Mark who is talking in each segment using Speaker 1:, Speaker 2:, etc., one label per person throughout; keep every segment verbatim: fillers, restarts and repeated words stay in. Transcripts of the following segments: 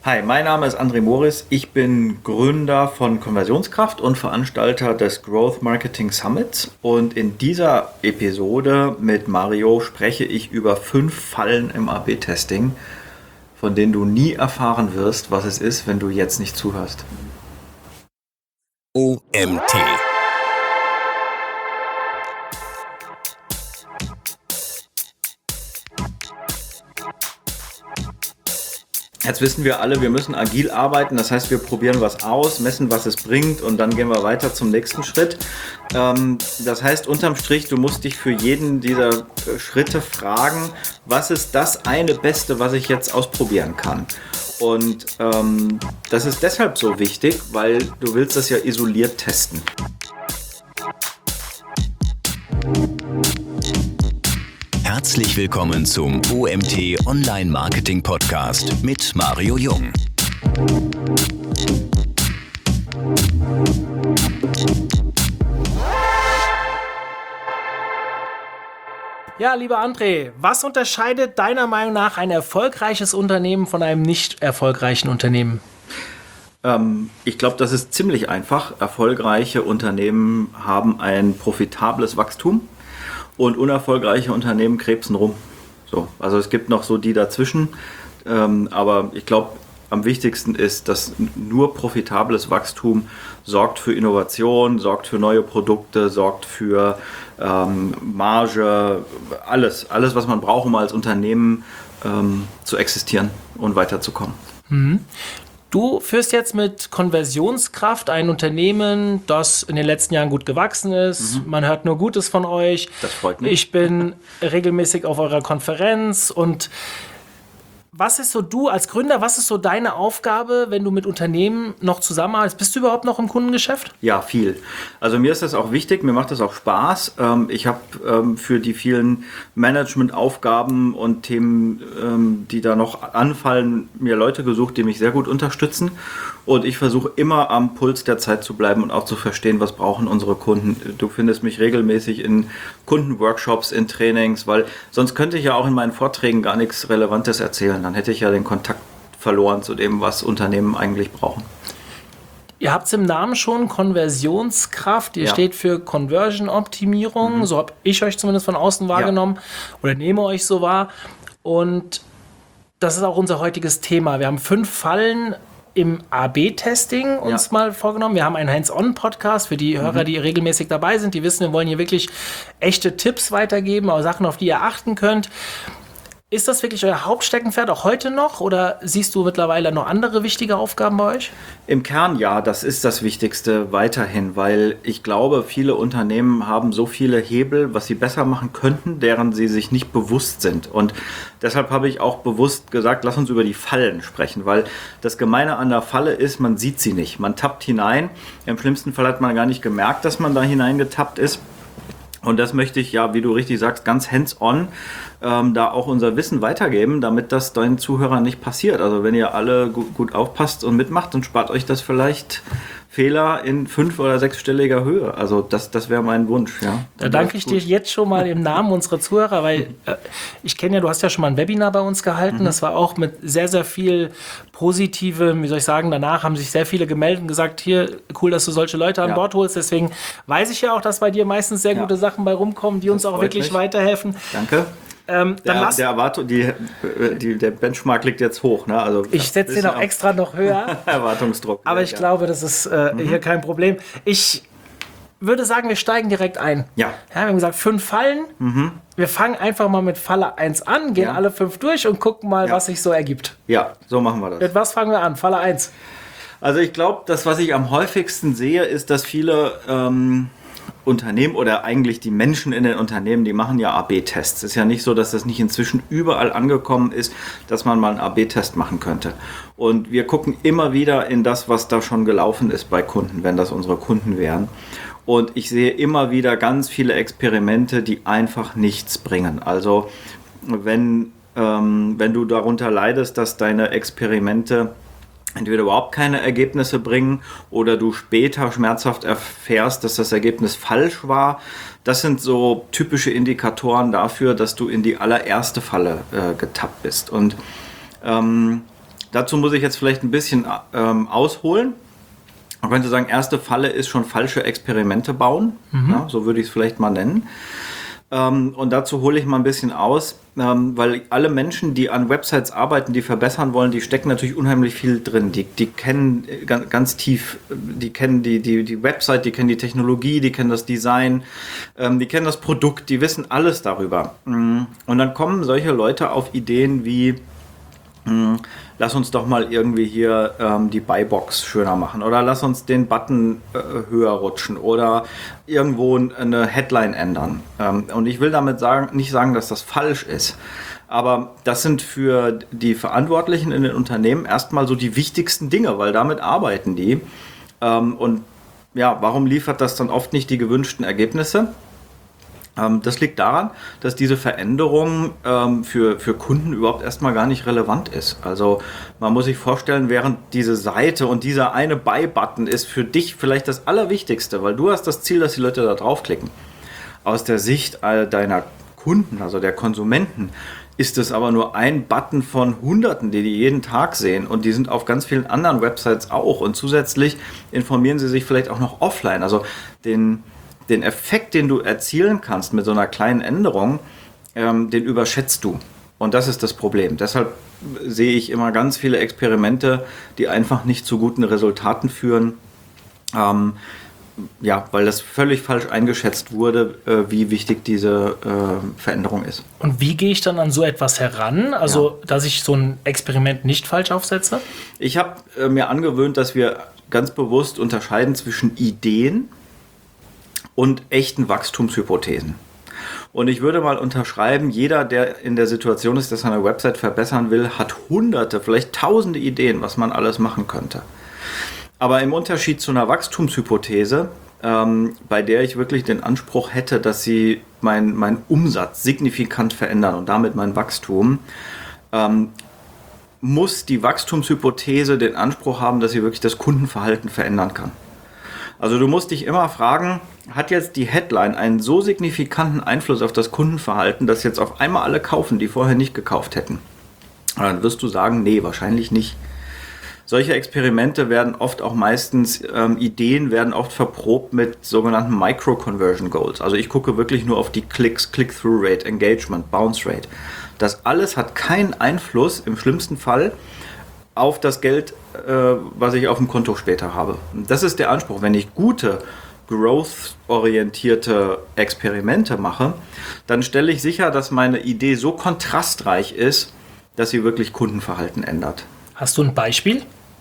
Speaker 1: Hi, mein Name ist André Moris. Ich bin Gründer von Konversionskraft und Veranstalter des Growth Marketing Summits. Und in dieser Episode mit Mario spreche ich über fünf Fallen im A B Testing, von denen du nie erfahren wirst, was es ist, wenn du jetzt nicht zuhörst.
Speaker 2: O M T.
Speaker 1: Jetzt wissen wir alle, wir müssen agil arbeiten, das heißt, wir probieren was aus, messen, was es bringt und dann gehen wir weiter zum nächsten Schritt. Ähm, das heißt, unterm Strich, du musst dich für jeden dieser Schritte fragen, was ist das eine Beste, was ich jetzt ausprobieren kann? Und ähm, das ist deshalb so wichtig, weil du willst das ja isoliert testen.
Speaker 2: Herzlich willkommen zum O M T Online Marketing Podcast mit Mario Jung.
Speaker 3: Ja, lieber André, was unterscheidet deiner Meinung nach ein erfolgreiches Unternehmen von einem nicht erfolgreichen Unternehmen?
Speaker 1: Ähm, ich glaube, das ist ziemlich einfach. Erfolgreiche Unternehmen haben ein profitables Wachstum. Und unerfolgreiche Unternehmen krebsen rum. So, also es gibt noch so die dazwischen, ähm, aber ich glaube, am wichtigsten ist, dass nur profitables Wachstum sorgt für Innovation, sorgt für neue Produkte, sorgt für ähm, Marge, alles, alles, was man braucht, um als Unternehmen ähm, zu existieren und weiterzukommen.
Speaker 3: Mhm. Du führst jetzt mit Konversionskraft ein Unternehmen, das in den letzten Jahren gut gewachsen ist. Mhm. Man hört nur Gutes von euch.
Speaker 1: Das freut mich.
Speaker 3: Ich bin regelmäßig auf eurer Konferenz. Und was ist so du als Gründer, was ist so deine Aufgabe, wenn du mit Unternehmen noch zusammenarbeitest? Bist du überhaupt noch im Kundengeschäft?
Speaker 1: Ja, viel. Also mir ist das auch wichtig, mir macht das auch Spaß. Ich habe für die vielen Managementaufgaben und Themen, die da noch anfallen, mir Leute gesucht, die mich sehr gut unterstützen. Und ich versuche immer am Puls der Zeit zu bleiben und auch zu verstehen, was brauchen unsere Kunden. Du findest mich regelmäßig in Kundenworkshops, in Trainings, weil sonst könnte ich ja auch in meinen Vorträgen gar nichts Relevantes erzählen. Dann hätte ich ja den Kontakt verloren zu dem, was Unternehmen eigentlich brauchen.
Speaker 3: Ihr habt es im Namen schon, Konversionskraft. Ihr
Speaker 1: Ja.
Speaker 3: steht für Conversion-Optimierung. Mhm. So habe ich euch zumindest von außen wahrgenommen, ja. Oder nehme euch so wahr. Und das ist auch unser heutiges Thema. Wir haben fünf Fallen im A B Testing uns ja. mal vorgenommen. Wir haben einen Hands-on-Podcast für die Hörer, mhm. die regelmäßig dabei sind. Die wissen, wir wollen hier wirklich echte Tipps weitergeben, auch Sachen, auf die ihr achten könnt. Ist das wirklich euer Hauptsteckenpferd auch heute noch oder siehst du mittlerweile noch andere wichtige Aufgaben bei euch?
Speaker 1: Im Kern ja, das ist das Wichtigste weiterhin, weil ich glaube, viele Unternehmen haben so viele Hebel, was sie besser machen könnten, deren sie sich nicht bewusst sind. Und deshalb habe ich auch bewusst gesagt, lass uns über die Fallen sprechen, weil das Gemeine an der Falle ist, man sieht sie nicht. Man tappt hinein, im schlimmsten Fall hat man gar nicht gemerkt, dass man da hineingetappt ist. Und das möchte ich ja, wie du richtig sagst, ganz hands-on ähm, da auch unser Wissen weitergeben, damit das deinen Zuhörern nicht passiert. Also wenn ihr alle gut, gut aufpasst und mitmacht, dann spart euch das vielleicht Fehler in fünf- oder sechsstelliger Höhe. Also das, das wäre mein Wunsch. Ja.
Speaker 3: Da danke ich dir jetzt schon mal im Namen unserer Zuhörer, weil äh, ich kenne ja, du hast ja schon mal ein Webinar bei uns gehalten. Mhm. Das war auch mit sehr, sehr viel positive, wie soll ich sagen, danach haben sich sehr viele gemeldet und gesagt, hier, cool, dass du solche Leute an ja. Bord holst. Deswegen weiß ich ja auch, dass bei dir meistens sehr ja. gute Sachen bei rumkommen, die das uns auch wirklich mich. weiterhelfen.
Speaker 1: Danke.
Speaker 3: Ähm, dann
Speaker 1: der,
Speaker 3: lass
Speaker 1: der, Erwartung, die, die, der Benchmark liegt jetzt hoch. Ne? Also
Speaker 3: ich setze den auch extra noch höher.
Speaker 1: Erwartungsdruck.
Speaker 3: Aber ich ja. glaube, das ist äh, mhm. hier kein Problem. Ich würde sagen, wir steigen direkt ein.
Speaker 1: Ja.
Speaker 3: ja wir haben gesagt, fünf Fallen. Mhm. Wir fangen einfach mal mit Falle eins an, gehen ja. alle fünf durch und gucken mal, ja. was sich so ergibt.
Speaker 1: Ja, so machen wir das.
Speaker 3: Mit was fangen wir an? Falle eins.
Speaker 1: Also ich glaube, das, was ich am häufigsten sehe, ist, dass viele ähm, Unternehmen oder eigentlich die Menschen in den Unternehmen, die machen ja A B Tests. Es ist ja nicht so, dass das nicht inzwischen überall angekommen ist, dass man mal einen A B Test machen könnte. Und wir gucken immer wieder in das, was da schon gelaufen ist bei Kunden, wenn das unsere Kunden wären. Und ich sehe immer wieder ganz viele Experimente, die einfach nichts bringen. Also wenn, ähm, wenn du darunter leidest, dass deine Experimente entweder überhaupt keine Ergebnisse bringen oder du später schmerzhaft erfährst, dass das Ergebnis falsch war. Das sind so typische Indikatoren dafür, dass du in die allererste Falle äh, getappt bist. Und ähm, dazu muss ich jetzt vielleicht ein bisschen ähm, ausholen. Man könnte sagen, erste Falle ist schon falsche Experimente bauen. Mhm. Ja, so würde ich es vielleicht mal nennen. Ähm, und dazu hole ich mal ein bisschen aus, ähm, weil alle Menschen, die an Websites arbeiten, die verbessern wollen, die stecken natürlich unheimlich viel drin. Die, die kennen ganz, ganz tief, die kennen die, die, die Website, die kennen die Technologie, die kennen das Design, ähm, die kennen das Produkt, die wissen alles darüber. Und dann kommen solche Leute auf Ideen wie, mh, lass uns doch mal irgendwie hier ähm, die Buybox schöner machen oder lass uns den Button äh, höher rutschen oder irgendwo eine Headline ändern. Ähm, und ich will damit sagen, nicht sagen, dass das falsch ist, aber das sind für die Verantwortlichen in den Unternehmen erstmal so die wichtigsten Dinge, weil damit arbeiten die. Ähm, und ja, warum liefert das dann oft nicht die gewünschten Ergebnisse? Das liegt daran, dass diese Veränderung ähm, für, für Kunden überhaupt erstmal gar nicht relevant ist. Also man muss sich vorstellen, während diese Seite und dieser eine Buy-Button ist für dich vielleicht das Allerwichtigste, weil du hast das Ziel, dass die Leute da draufklicken. Aus der Sicht all deiner Kunden, also der Konsumenten, ist es aber nur ein Button von Hunderten, die die jeden Tag sehen und die sind auf ganz vielen anderen Websites auch und zusätzlich informieren sie sich vielleicht auch noch offline. Also den Den Effekt, den du erzielen kannst mit so einer kleinen Änderung, ähm, den überschätzt du. Und das ist das Problem. Deshalb sehe ich immer ganz viele Experimente, die einfach nicht zu guten Resultaten führen. Ähm, ja, weil das völlig falsch eingeschätzt wurde, äh, wie wichtig diese äh, Veränderung ist.
Speaker 3: Und wie gehe ich dann an so etwas heran? Also, ja. dass ich so ein Experiment nicht falsch aufsetze?
Speaker 1: Ich habe äh, mir angewöhnt, dass wir ganz bewusst unterscheiden zwischen Ideen und echten Wachstumshypothesen. Und ich würde mal unterschreiben, jeder, der in der Situation ist, dass er eine Website verbessern will, hat hunderte, vielleicht tausende Ideen, was man alles machen könnte. Aber im Unterschied zu einer Wachstumshypothese, ähm, bei der ich wirklich den Anspruch hätte, dass sie meinen mein Umsatz signifikant verändern und damit mein Wachstum, ähm, muss die Wachstumshypothese den Anspruch haben, dass sie wirklich das Kundenverhalten verändern kann. Also du musst dich immer fragen, hat jetzt die Headline einen so signifikanten Einfluss auf das Kundenverhalten, dass jetzt auf einmal alle kaufen, die vorher nicht gekauft hätten? Und dann wirst du sagen, nee, wahrscheinlich nicht. Solche Experimente werden oft auch meistens, ähm, Ideen werden oft verprobt mit sogenannten Micro-Conversion Goals. Also ich gucke wirklich nur auf die Klicks, Click-Through-Rate, Engagement, Bounce-Rate. Das alles hat keinen Einfluss, im schlimmsten Fall, auf das Geld, äh, was ich auf dem Konto später habe. Das ist der Anspruch. Wenn ich gute, growth-orientierte Experimente mache, dann stelle ich sicher, dass meine Idee so kontrastreich ist, dass sie wirklich Kundenverhalten ändert.
Speaker 3: Hast du ein Beispiel?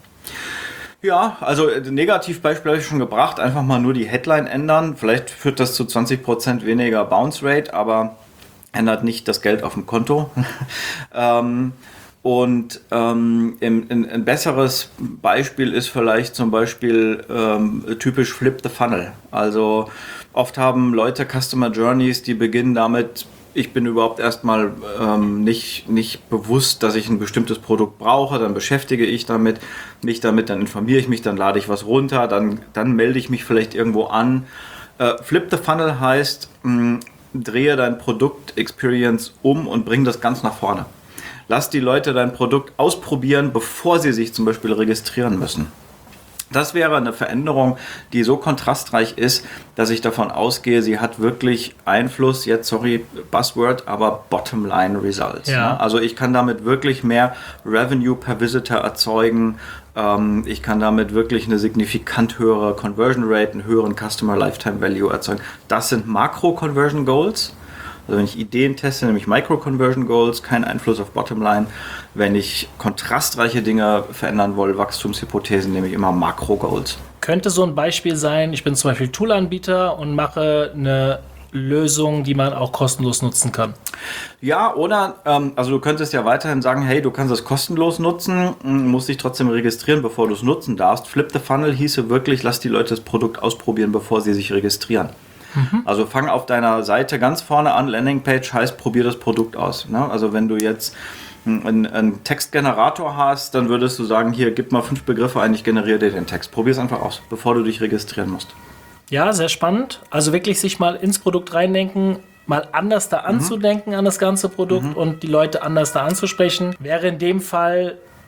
Speaker 1: Ja, also Negativbeispiel habe ich schon gebracht. Einfach mal nur die Headline ändern. Vielleicht führt das zu zwanzig Prozent weniger Bounce Rate, aber ändert nicht das Geld auf dem Konto. ähm, Und ähm, ein, ein, ein besseres Beispiel ist vielleicht zum Beispiel ähm, typisch Flip the Funnel. Also oft haben Leute Customer Journeys, die beginnen damit, ich bin überhaupt erstmal ähm, nicht, nicht bewusst, dass ich ein bestimmtes Produkt brauche, dann beschäftige ich damit, mich damit, dann informiere ich mich, dann lade ich was runter, dann, dann melde ich mich vielleicht irgendwo an. Äh, Flip the Funnel heißt, mh, drehe dein Produkt-Experience um und bring das ganz nach vorne. Lass die Leute dein Produkt ausprobieren, bevor sie sich zum Beispiel registrieren müssen. Das wäre eine Veränderung, die so kontrastreich ist, dass ich davon ausgehe, sie hat wirklich Einfluss, jetzt sorry, Buzzword, aber Bottomline Results.
Speaker 3: Ja.
Speaker 1: Ne? Also ich kann damit wirklich mehr Revenue per Visitor erzeugen. Ähm, ich kann damit wirklich eine signifikant höhere Conversion Rate, einen höheren Customer Lifetime Value erzeugen. Das sind Makro-Conversion Goals. Also wenn ich Ideen teste, nämlich Micro-Conversion Goals, kein Einfluss auf Bottomline. Wenn ich kontrastreiche Dinge verändern will, Wachstumshypothesen, nehme ich immer Makro-Goals.
Speaker 3: Könnte so ein Beispiel sein, ich bin zum Beispiel Toolanbieter und mache eine Lösung, die man auch kostenlos nutzen kann.
Speaker 1: Ja, oder ähm, also du könntest ja weiterhin sagen, hey, du kannst es kostenlos nutzen, musst dich trotzdem registrieren, bevor du es nutzen darfst. Flip the Funnel hieße wirklich, lass die Leute das Produkt ausprobieren, bevor sie sich registrieren. Mhm. Also fang auf deiner Seite ganz vorne an, Landingpage heißt, probier das Produkt aus. Ne? Also wenn du jetzt einen, einen Textgenerator hast, dann würdest du sagen, hier, gib mal fünf Begriffe ein, ich generiere dir den Text. Probier es einfach aus, bevor du dich registrieren musst.
Speaker 3: Ja, sehr spannend. Also wirklich sich mal ins Produkt reindenken, mal anders da anzudenken mhm. an das ganze Produkt mhm. und die Leute anders da anzusprechen. Wäre in dem Fall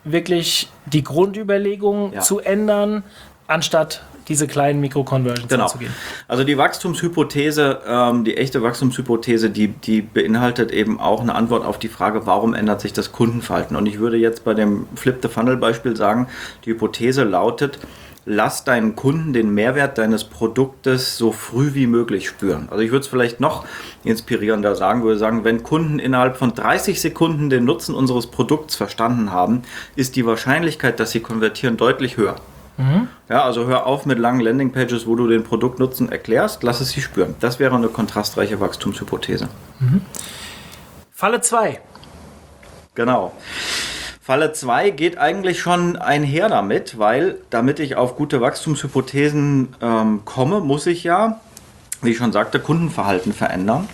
Speaker 3: wirklich die Grundüberlegung
Speaker 1: Ja.
Speaker 3: zu ändern, anstatt diese kleinen Mikro-Conversions
Speaker 1: Genau.
Speaker 3: anzugehen.
Speaker 1: Also die Wachstumshypothese, ähm, die echte Wachstumshypothese, die, die beinhaltet eben auch eine Antwort auf die Frage, warum ändert sich das Kundenverhalten? Und ich würde jetzt bei dem Flip-the-Funnel-Beispiel sagen, die Hypothese lautet, lass deinen Kunden den Mehrwert deines Produktes so früh wie möglich spüren. Also ich würde es vielleicht noch inspirierender sagen, würde sagen, wenn Kunden innerhalb von dreißig Sekunden den Nutzen unseres Produkts verstanden haben, ist die Wahrscheinlichkeit, dass sie konvertieren, deutlich höher. Mhm. Ja, also hör auf mit langen Landingpages, wo du den Produktnutzen erklärst, lass es sie spüren. Das wäre eine kontrastreiche Wachstumshypothese.
Speaker 3: Mhm. Falle zwei.
Speaker 1: Genau. Falle zwei geht eigentlich schon einher damit, weil damit ich auf gute Wachstumshypothesen ähm, komme, muss ich ja, wie ich schon sagte, Kundenverhalten verändern.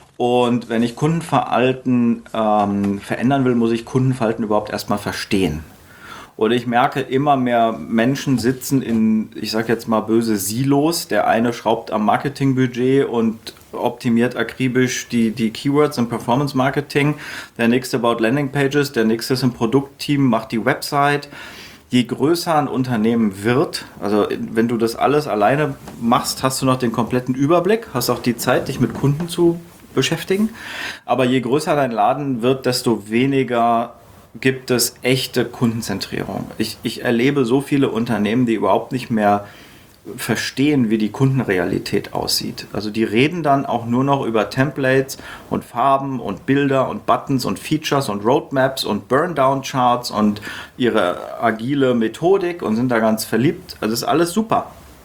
Speaker 1: Und wenn ich Kundenverhalten ähm, verändern will, muss ich Kundenverhalten überhaupt erstmal verstehen. Und ich merke, immer mehr Menschen sitzen in, ich sage jetzt mal böse, Silos. Der eine schraubt am Marketingbudget und optimiert akribisch die, die Keywords im Performance Marketing. Der nächste baut Landingpages, der nächste ist im Produktteam, macht die Website. Je größer ein Unternehmen wird, also wenn du das alles alleine machst, hast du noch den kompletten Überblick, hast auch die Zeit, dich mit Kunden zu beschäftigen. Aber je größer dein Laden wird, desto weniger gibt es echte Kundenzentrierung. Ich, ich erlebe so viele Unternehmen, die überhaupt nicht mehr verstehen, wie die Kundenrealität aussieht. Also die reden dann auch nur noch über Templates und Farben und Bilder und Buttons und Features und Roadmaps und Burndown-Charts und ihre agile Methodik und sind da ganz verliebt. Also ist alles super.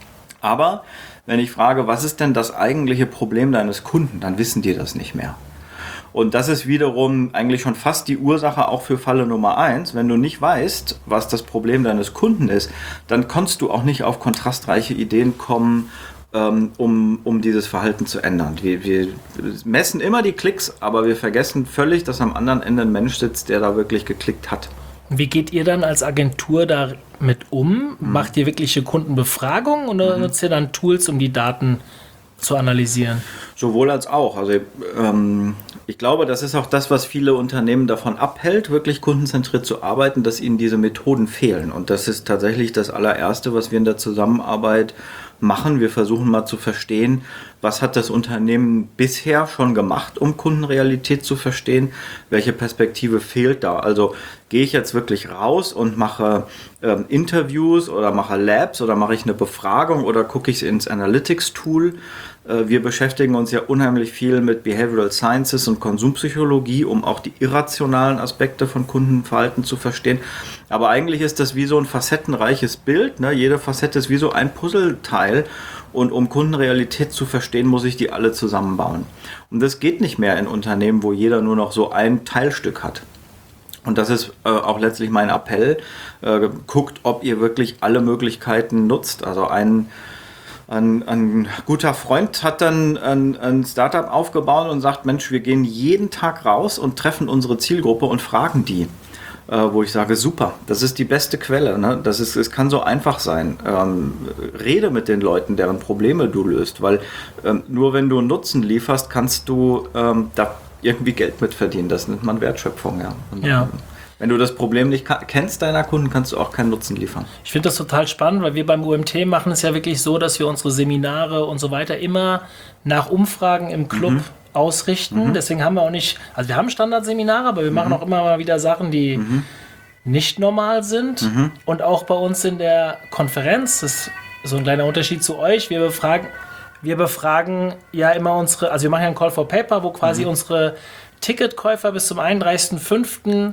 Speaker 1: Aber wenn ich frage, was ist denn das eigentliche Problem deines Kunden, dann wissen die das nicht mehr. Und das ist wiederum eigentlich schon fast die Ursache auch für Falle Nummer eins. Wenn du nicht weißt, was das Problem deines Kunden ist, dann kannst du auch nicht auf kontrastreiche Ideen kommen, ähm, um, um dieses Verhalten zu ändern. Wir, wir messen immer die Klicks, aber wir vergessen völlig, dass am anderen Ende ein Mensch sitzt, der da wirklich geklickt hat.
Speaker 3: Wie geht ihr dann als Agentur damit um? Mhm. Macht ihr wirkliche Kundenbefragungen oder mhm. nutzt ihr dann Tools, um die Daten zu analysieren?
Speaker 1: Sowohl als auch. Also ähm, ich glaube, das ist auch das, was viele Unternehmen davon abhält, wirklich kundenzentriert zu arbeiten, dass ihnen diese Methoden fehlen. Und das ist tatsächlich das allererste, was wir in der Zusammenarbeit machen. Wir versuchen mal zu verstehen, was hat das Unternehmen bisher schon gemacht, um Kundenrealität zu verstehen, welche Perspektive fehlt da. Also gehe ich jetzt wirklich raus und mache ähm, Interviews oder mache Labs oder mache ich eine Befragung oder gucke ich ins Analytics-Tool. Äh, wir beschäftigen uns ja unheimlich viel mit Behavioral Sciences und Konsumpsychologie, um auch die irrationalen Aspekte von Kundenverhalten zu verstehen. Aber eigentlich ist das wie so ein facettenreiches Bild, ne? Jede Facette ist wie so ein Puzzleteil. Und um Kundenrealität zu verstehen, muss ich die alle zusammenbauen. Und das geht nicht mehr in Unternehmen, wo jeder nur noch so ein Teilstück hat. Und das ist äh, auch letztlich mein Appell. Äh, guckt, ob ihr wirklich alle Möglichkeiten nutzt. Also ein, ein, ein guter Freund hat dann ein, ein Startup aufgebaut und sagt, Mensch, wir gehen jeden Tag raus und treffen unsere Zielgruppe und fragen die. Äh, wo ich sage, super, das ist die beste Quelle. Ne? Das ist, es kann so einfach sein. Ähm, rede mit den Leuten, deren Probleme du löst, weil ähm, nur wenn du einen Nutzen lieferst, kannst du ähm, da irgendwie Geld mit verdienen. Das nennt man Wertschöpfung. Ja. Und,
Speaker 3: ja.
Speaker 1: Wenn du das Problem nicht kennst deiner Kunden, kannst du auch keinen Nutzen liefern.
Speaker 3: Ich finde das total spannend, weil wir beim U M T machen es ja wirklich so, dass wir unsere Seminare und so weiter immer nach Umfragen im Club mhm. ausrichten. Mhm. Deswegen haben wir auch nicht, also wir haben Standardseminare, aber wir machen mhm. auch immer mal wieder Sachen, die mhm. nicht normal sind. Mhm. Und auch bei uns in der Konferenz, das ist so ein kleiner Unterschied zu euch, wir befragen, wir befragen ja immer unsere, also wir machen ja einen Call for Paper, wo quasi mhm. unsere Ticketkäufer bis zum einunddreißigsten fünften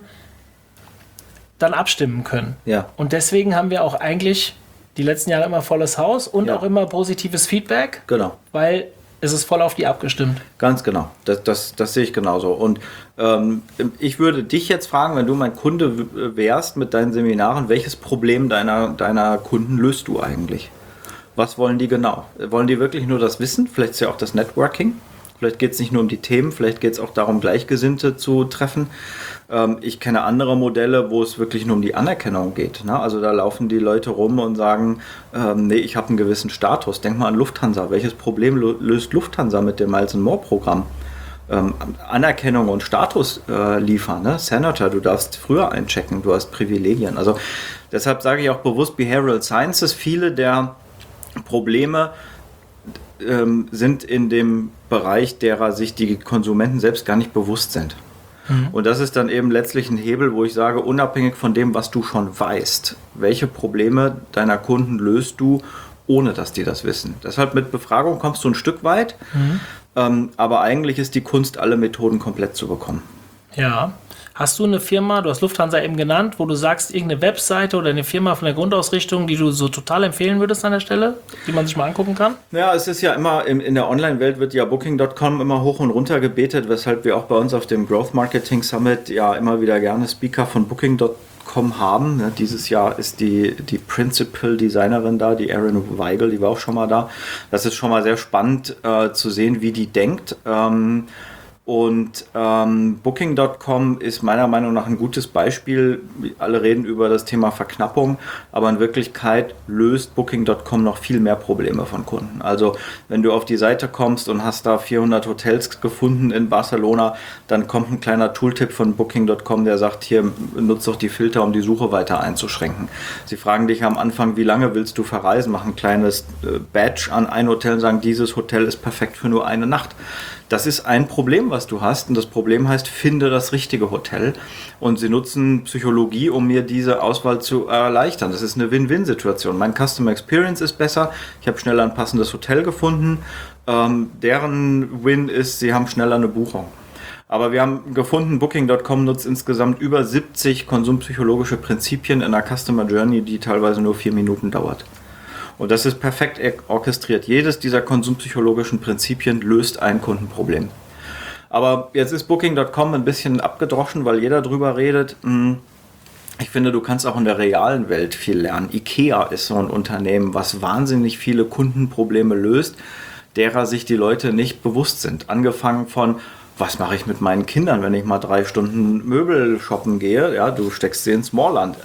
Speaker 3: dann abstimmen können.
Speaker 1: Ja.
Speaker 3: Und deswegen haben wir auch eigentlich die letzten Jahre immer volles Haus und ja. auch immer positives Feedback.
Speaker 1: Genau.
Speaker 3: Weil es ist voll auf die abgestimmt.
Speaker 1: Ganz genau. Das, das, das sehe ich genauso. Und ähm, ich würde dich jetzt fragen, wenn du mein Kunde wärst mit deinen Seminaren, welches Problem deiner, deiner Kunden löst du eigentlich? Was wollen die genau? Wollen die wirklich nur das Wissen? Vielleicht ist ja auch das Networking. Vielleicht geht es nicht nur um die Themen, vielleicht geht es auch darum, Gleichgesinnte zu treffen. Ähm, ich kenne andere Modelle, wo es wirklich nur um die Anerkennung geht. Ne? Also da laufen die Leute rum und sagen, ähm, nee, ich habe einen gewissen Status. Denk mal an Lufthansa. Welches Problem löst Lufthansa mit dem Miles and More Programm? ähm, Anerkennung und Status äh, liefern. Ne? Senator, du darfst früher einchecken, du hast Privilegien. Also deshalb sage ich auch bewusst Behavioral Sciences. Viele der Probleme ähm, sind in dem Bereich, derer sich die Konsumenten selbst gar nicht bewusst sind. Mhm. Und das ist dann eben letztlich ein Hebel, wo ich sage, unabhängig von dem, was du schon weißt, welche Probleme deiner Kunden löst du, ohne dass die das wissen. Deshalb mit Befragung kommst du ein Stück weit, mhm. ähm, aber eigentlich ist die Kunst, alle Methoden komplett zu bekommen.
Speaker 3: Ja. Hast du eine Firma, du hast Lufthansa eben genannt, wo du sagst, irgendeine Webseite oder eine Firma von der Grundausrichtung, die du so total empfehlen würdest an der Stelle, die man sich mal angucken kann?
Speaker 1: Ja, es ist ja immer, in, in der Online-Welt wird ja Booking Punkt com immer hoch und runter gebetet, weshalb wir auch bei uns auf dem Growth Marketing Summit ja immer wieder gerne Speaker von Booking Punkt com haben. Ja, dieses Jahr ist die, die Principal Designerin da, die Erin Weigel, die war auch schon mal da. Das ist schon mal sehr spannend äh, zu sehen, wie die denkt. Ähm, Und ähm, Booking Punkt com ist meiner Meinung nach ein gutes Beispiel. Alle reden über das Thema Verknappung, aber in Wirklichkeit löst Booking Punkt com noch viel mehr Probleme von Kunden. Also wenn du auf die Seite kommst und hast da vierhundert Hotels gefunden in Barcelona, dann kommt ein kleiner Tooltip von Booking Punkt com, der sagt, hier, nutzt doch die Filter, um die Suche weiter einzuschränken. Sie fragen dich am Anfang, wie lange willst du verreisen? Machen ein kleines äh, Badge an ein Hotel und sagen, dieses Hotel ist perfekt für nur eine Nacht. Das ist ein Problem, was du hast, und das Problem heißt, finde das richtige Hotel. Und sie nutzen Psychologie, um mir diese Auswahl zu erleichtern. Das ist eine Win-Win-Situation. Mein Customer Experience ist besser, ich habe schneller ein passendes Hotel gefunden. Ähm, deren Win ist, sie haben schneller eine Buchung. Aber wir haben gefunden, Booking Punkt com nutzt insgesamt über siebzig konsumpsychologische Prinzipien in einer Customer Journey, die teilweise nur vier Minuten dauert. Und das ist perfekt orchestriert. Jedes dieser konsumpsychologischen Prinzipien löst ein Kundenproblem. Aber jetzt ist Booking Punkt com ein bisschen abgedroschen, weil jeder drüber redet. Ich finde, du kannst auch in der realen Welt viel lernen. IKEA ist so ein Unternehmen, was wahnsinnig viele Kundenprobleme löst, derer sich die Leute nicht bewusst sind. Angefangen von: Was mache ich mit meinen Kindern, wenn ich mal drei Stunden Möbel shoppen gehe? Ja, du steckst sie ins Smallland.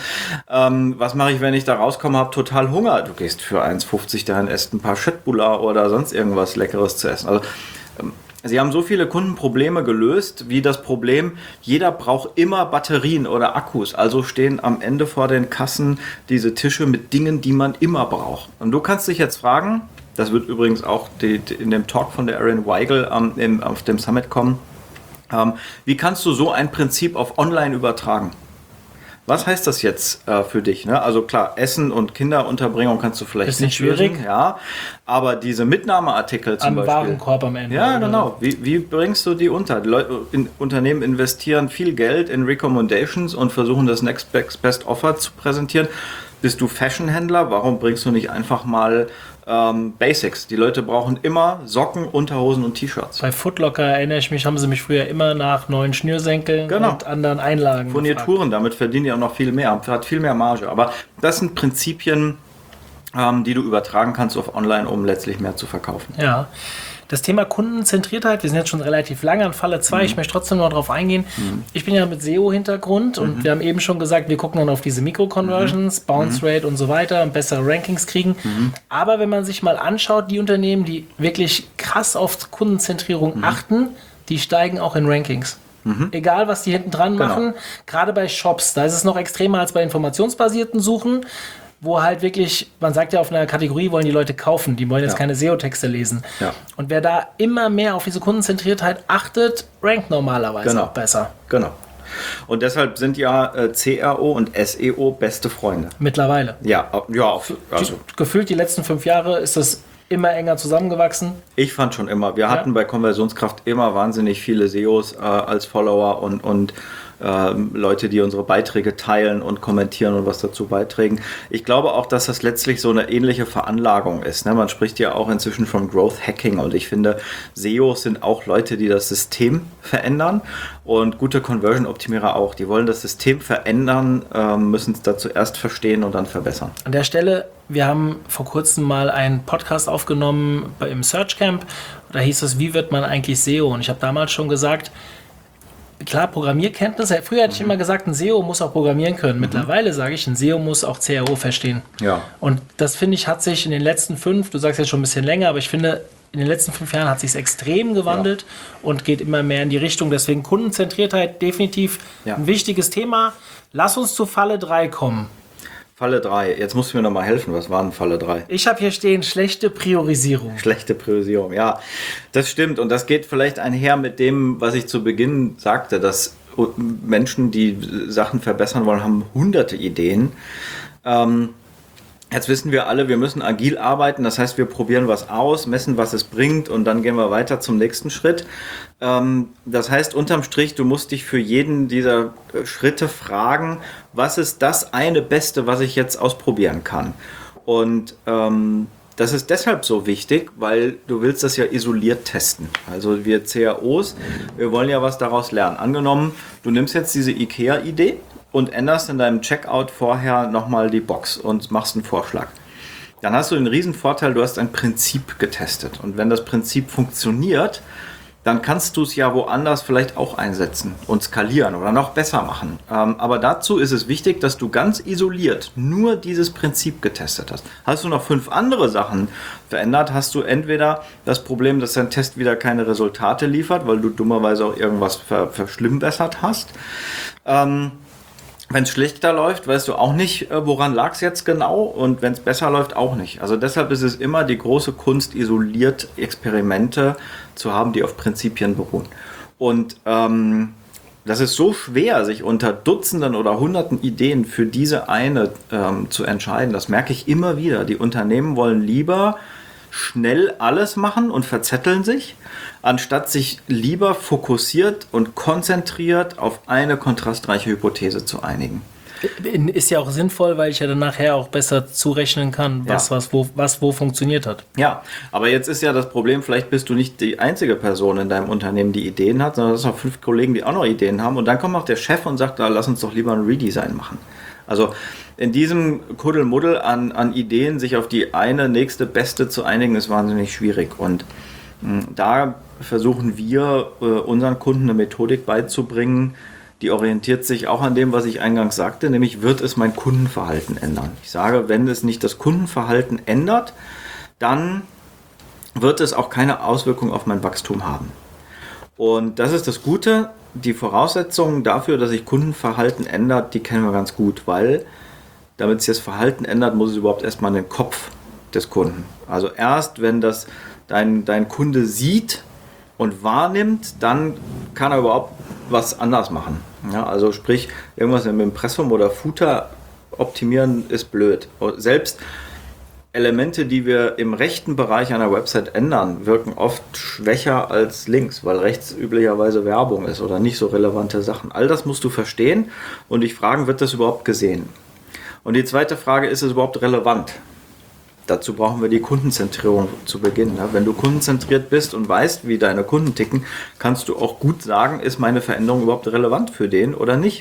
Speaker 1: ähm, was mache ich, wenn ich da rauskomme, habe total Hunger? Du gehst für eins fünfzig dahin, esst ein paar Schöttbullar oder sonst irgendwas Leckeres zu essen. Also, ähm, sie haben so viele Kundenprobleme gelöst, wie das Problem, jeder braucht immer Batterien oder Akkus. Also stehen am Ende vor den Kassen diese Tische mit Dingen, die man immer braucht. Und du kannst dich jetzt fragen, das wird übrigens auch die, die in dem Talk von der Erin Weigel ähm, im, auf dem Summit kommen. Ähm, wie kannst du so ein Prinzip auf Online übertragen? Was heißt das jetzt äh, für dich? Ne? Also klar, Essen und Kinderunterbringung kannst du vielleicht
Speaker 3: nicht schwierig,
Speaker 1: lösen, ja. Aber diese Mitnahmeartikel zum
Speaker 3: am
Speaker 1: Beispiel.
Speaker 3: Am Warenkorb am Ende.
Speaker 1: Ja, genau. Wie, wie bringst du die unter? Die Leute, in, Unternehmen investieren viel Geld in Recommendations und versuchen das Next Best Offer zu präsentieren. Bist du Fashionhändler? Warum bringst du nicht einfach mal Ähm, Basics. Die Leute brauchen immer Socken, Unterhosen und T-Shirts.
Speaker 3: Bei Footlocker erinnere ich mich, haben sie mich früher immer nach neuen Schnürsenkeln
Speaker 1: genau.
Speaker 3: und anderen Einlagen
Speaker 1: Furnituren, damit verdienen die auch noch viel mehr, hat viel mehr Marge. Aber das sind Prinzipien, ähm, die du übertragen kannst auf Online, um letztlich mehr zu verkaufen.
Speaker 3: Ja. Das Thema Kundenzentriertheit, wir sind jetzt schon relativ lange an Falle zwei, mhm. ich möchte trotzdem noch darauf eingehen. Mhm. Ich bin ja mit S E O-Hintergrund mhm. und wir haben eben schon gesagt, wir gucken dann auf diese Mikro-Conversions, mhm. Bounce Rate und so weiter und bessere Rankings kriegen. Mhm. Aber wenn man sich mal anschaut, die Unternehmen, die wirklich krass auf Kundenzentrierung mhm. achten, die steigen auch in Rankings. Mhm. Egal, was die hinten dran genau. machen, gerade bei Shops, da ist es noch extremer als bei informationsbasierten Suchen, wo halt wirklich, man sagt ja, auf einer Kategorie wollen die Leute kaufen, die wollen jetzt ja. keine S E O-Texte lesen. Ja. Und wer da immer mehr auf diese Kundenzentriertheit achtet, rankt normalerweise
Speaker 1: genau.
Speaker 3: auch besser.
Speaker 1: Genau. Und deshalb sind ja äh, C R O und S E O beste Freunde.
Speaker 3: Mittlerweile.
Speaker 1: Ja, ja. Also.
Speaker 3: Die, gefühlt die letzten fünf Jahre ist das immer enger zusammengewachsen.
Speaker 1: Ich fand schon immer. Wir ja. hatten bei Konversionskraft immer wahnsinnig viele S E Os äh, als Follower und, und Ähm, Leute, die unsere Beiträge teilen und kommentieren und was dazu beitragen. Ich glaube auch, dass das letztlich so eine ähnliche Veranlagung ist. Ne? Man spricht ja auch inzwischen von Growth Hacking und ich finde, S E Os sind auch Leute, die das System verändern und gute Conversion-Optimierer auch. Die wollen das System verändern, ähm, müssen es da zuerst verstehen und dann verbessern.
Speaker 3: An der Stelle, wir haben vor kurzem mal einen Podcast aufgenommen im Search Camp. Da hieß es, wie wird man eigentlich S E O? Und ich habe damals schon gesagt, klar, Programmierkenntnisse. Früher hätte ich immer gesagt, ein S E O muss auch programmieren können. Mittlerweile sage ich, ein S E O muss auch C R O verstehen.
Speaker 1: Ja.
Speaker 3: Und das, finde ich, hat sich in den letzten fünf, du sagst jetzt schon ein bisschen länger, aber ich finde, in den letzten fünf Jahren hat sich es extrem gewandelt ja. und geht immer mehr in die Richtung. Deswegen Kundenzentriertheit definitiv ja. ein wichtiges Thema. Lass uns zu Falle drei kommen.
Speaker 1: Falle drei. Jetzt musst du mir noch mal helfen. Was war denn Falle drei?
Speaker 3: Ich habe hier stehen, schlechte Priorisierung.
Speaker 1: Schlechte Priorisierung, ja. Das stimmt. Und das geht vielleicht einher mit dem, was ich zu Beginn sagte, dass Menschen, die Sachen verbessern wollen, haben hunderte Ideen. Ähm, Jetzt wissen wir alle, wir müssen agil arbeiten, das heißt, wir probieren was aus, messen, was es bringt und dann gehen wir weiter zum nächsten Schritt. Das heißt, unterm Strich, du musst dich für jeden dieser Schritte fragen, was ist das eine Beste, was ich jetzt ausprobieren kann? Und ähm, das ist deshalb so wichtig, weil du willst das ja isoliert testen. Also wir C A Os, wir wollen ja was daraus lernen. Angenommen, du nimmst jetzt diese IKEA-Idee und änderst in deinem Checkout vorher nochmal die Box und machst einen Vorschlag. Dann hast du den riesen Vorteil, du hast ein Prinzip getestet. Und wenn das Prinzip funktioniert, dann kannst du es ja woanders vielleicht auch einsetzen und skalieren oder noch besser machen. Ähm, aber dazu ist es wichtig, dass du ganz isoliert nur dieses Prinzip getestet hast. Hast du noch fünf andere Sachen verändert, hast du entweder das Problem, dass dein Test wieder keine Resultate liefert, weil du dummerweise auch irgendwas ver- verschlimmbessert hast. Ähm, Wenn es schlechter läuft, weißt du auch nicht, woran lag es jetzt genau, und wenn es besser läuft, auch nicht. Also deshalb ist es immer die große Kunst, isoliert Experimente zu haben, die auf Prinzipien beruhen. Und ähm, das ist so schwer, sich unter Dutzenden oder Hunderten Ideen für diese eine ähm, zu entscheiden. Das merke ich immer wieder. Die Unternehmen wollen lieber schnell alles machen und verzetteln sich, anstatt sich lieber fokussiert und konzentriert auf eine kontrastreiche Hypothese zu einigen.
Speaker 3: Ist ja auch sinnvoll, weil ich ja dann nachher auch besser zurechnen kann, was, ja. was, wo, was wo funktioniert hat.
Speaker 1: Ja, aber jetzt ist ja das Problem, vielleicht bist du nicht die einzige Person in deinem Unternehmen, die Ideen hat, sondern es sind noch fünf Kollegen, die auch noch Ideen haben, und dann kommt noch der Chef und sagt, na, lass uns doch lieber ein Redesign machen. Also in diesem Kuddelmuddel an, an Ideen, sich auf die eine nächste beste zu einigen, ist wahnsinnig schwierig. Und mh, da versuchen wir, äh, unseren Kunden eine Methodik beizubringen, die orientiert sich auch an dem, was ich eingangs sagte, nämlich wird es mein Kundenverhalten ändern. Ich sage, wenn es nicht das Kundenverhalten ändert, dann wird es auch keine Auswirkung auf mein Wachstum haben. Und das ist das Gute. Die Voraussetzungen dafür, dass sich Kundenverhalten ändert, die kennen wir ganz gut, weil damit sich das Verhalten ändert, muss es überhaupt erstmal in den Kopf des Kunden. Also erst, wenn das dein, dein Kunde sieht und wahrnimmt, dann kann er überhaupt was anders machen. Ja, also sprich, irgendwas im Impressum oder Footer optimieren ist blöd. Selbst Elemente, die wir im rechten Bereich einer Website ändern, wirken oft schwächer als links, weil rechts üblicherweise Werbung ist oder nicht so relevante Sachen. All das musst du verstehen und dich fragen, wird das überhaupt gesehen? Und die zweite Frage, ist es überhaupt relevant? Dazu brauchen wir die Kundenzentrierung zu Beginn. Wenn du kundenzentriert bist und weißt, wie deine Kunden ticken, kannst du auch gut sagen, ist meine Veränderung überhaupt relevant für den oder nicht?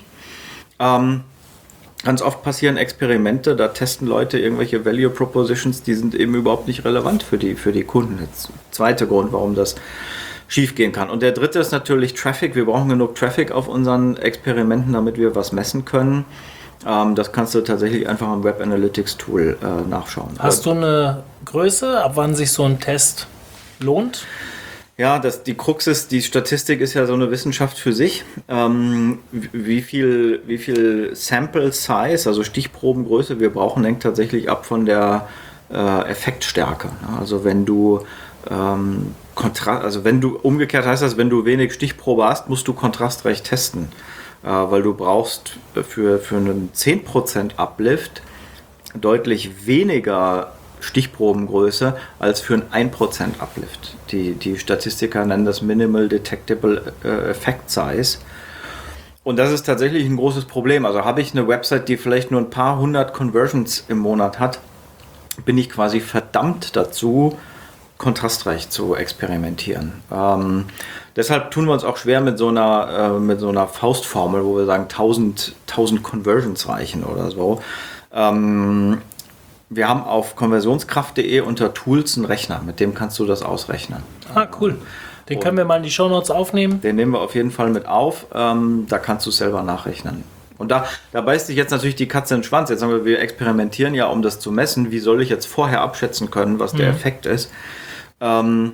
Speaker 1: Ähm, ganz oft passieren Experimente, da testen Leute irgendwelche Value Propositions, die sind eben überhaupt nicht relevant für die, für die Kunden. Das zweite Grund, warum das schief gehen kann. Und der dritte ist natürlich Traffic. Wir brauchen genug Traffic auf unseren Experimenten, damit wir was messen können. Das kannst du tatsächlich einfach am Web Analytics Tool äh, nachschauen.
Speaker 3: Hast du eine Größe, ab wann sich so ein Test lohnt?
Speaker 1: Ja, das, die Krux ist, die Statistik ist ja so eine Wissenschaft für sich. Ähm, wie viel, wie viel Sample Size, also Stichprobengröße wir brauchen, hängt tatsächlich ab von der äh, Effektstärke. Also wenn du ähm, Kontrast, also wenn du umgekehrt heißt das, wenn du wenig Stichprobe hast, musst du kontrastreich testen. Weil du brauchst für, für einen zehn Prozent Uplift deutlich weniger Stichprobengröße als für einen ein Prozent Uplift. Die, die Statistiker nennen das Minimal Detectable Effect Size. Und das ist tatsächlich ein großes Problem. Also habe ich eine Website, die vielleicht nur ein paar hundert Conversions im Monat hat, bin ich quasi verdammt dazu, kontrastreich zu experimentieren. Ähm, deshalb tun wir uns auch schwer mit so einer, äh, mit so einer Faustformel, wo wir sagen, tausend, tausend Conversions reichen oder so. Ähm, wir haben auf konversionskraft punkt de unter Tools einen Rechner, mit dem kannst du das ausrechnen.
Speaker 3: Ah, cool. Den können wir mal in die Shownotes aufnehmen.
Speaker 1: Den nehmen wir auf jeden Fall mit auf. Ähm, da kannst du es selber nachrechnen. Und da, da beißt sich jetzt natürlich die Katze in den Schwanz. Jetzt sagen wir, wir experimentieren ja, um das zu messen. Wie soll ich jetzt vorher abschätzen können, was der mhm. Effekt ist? Ähm,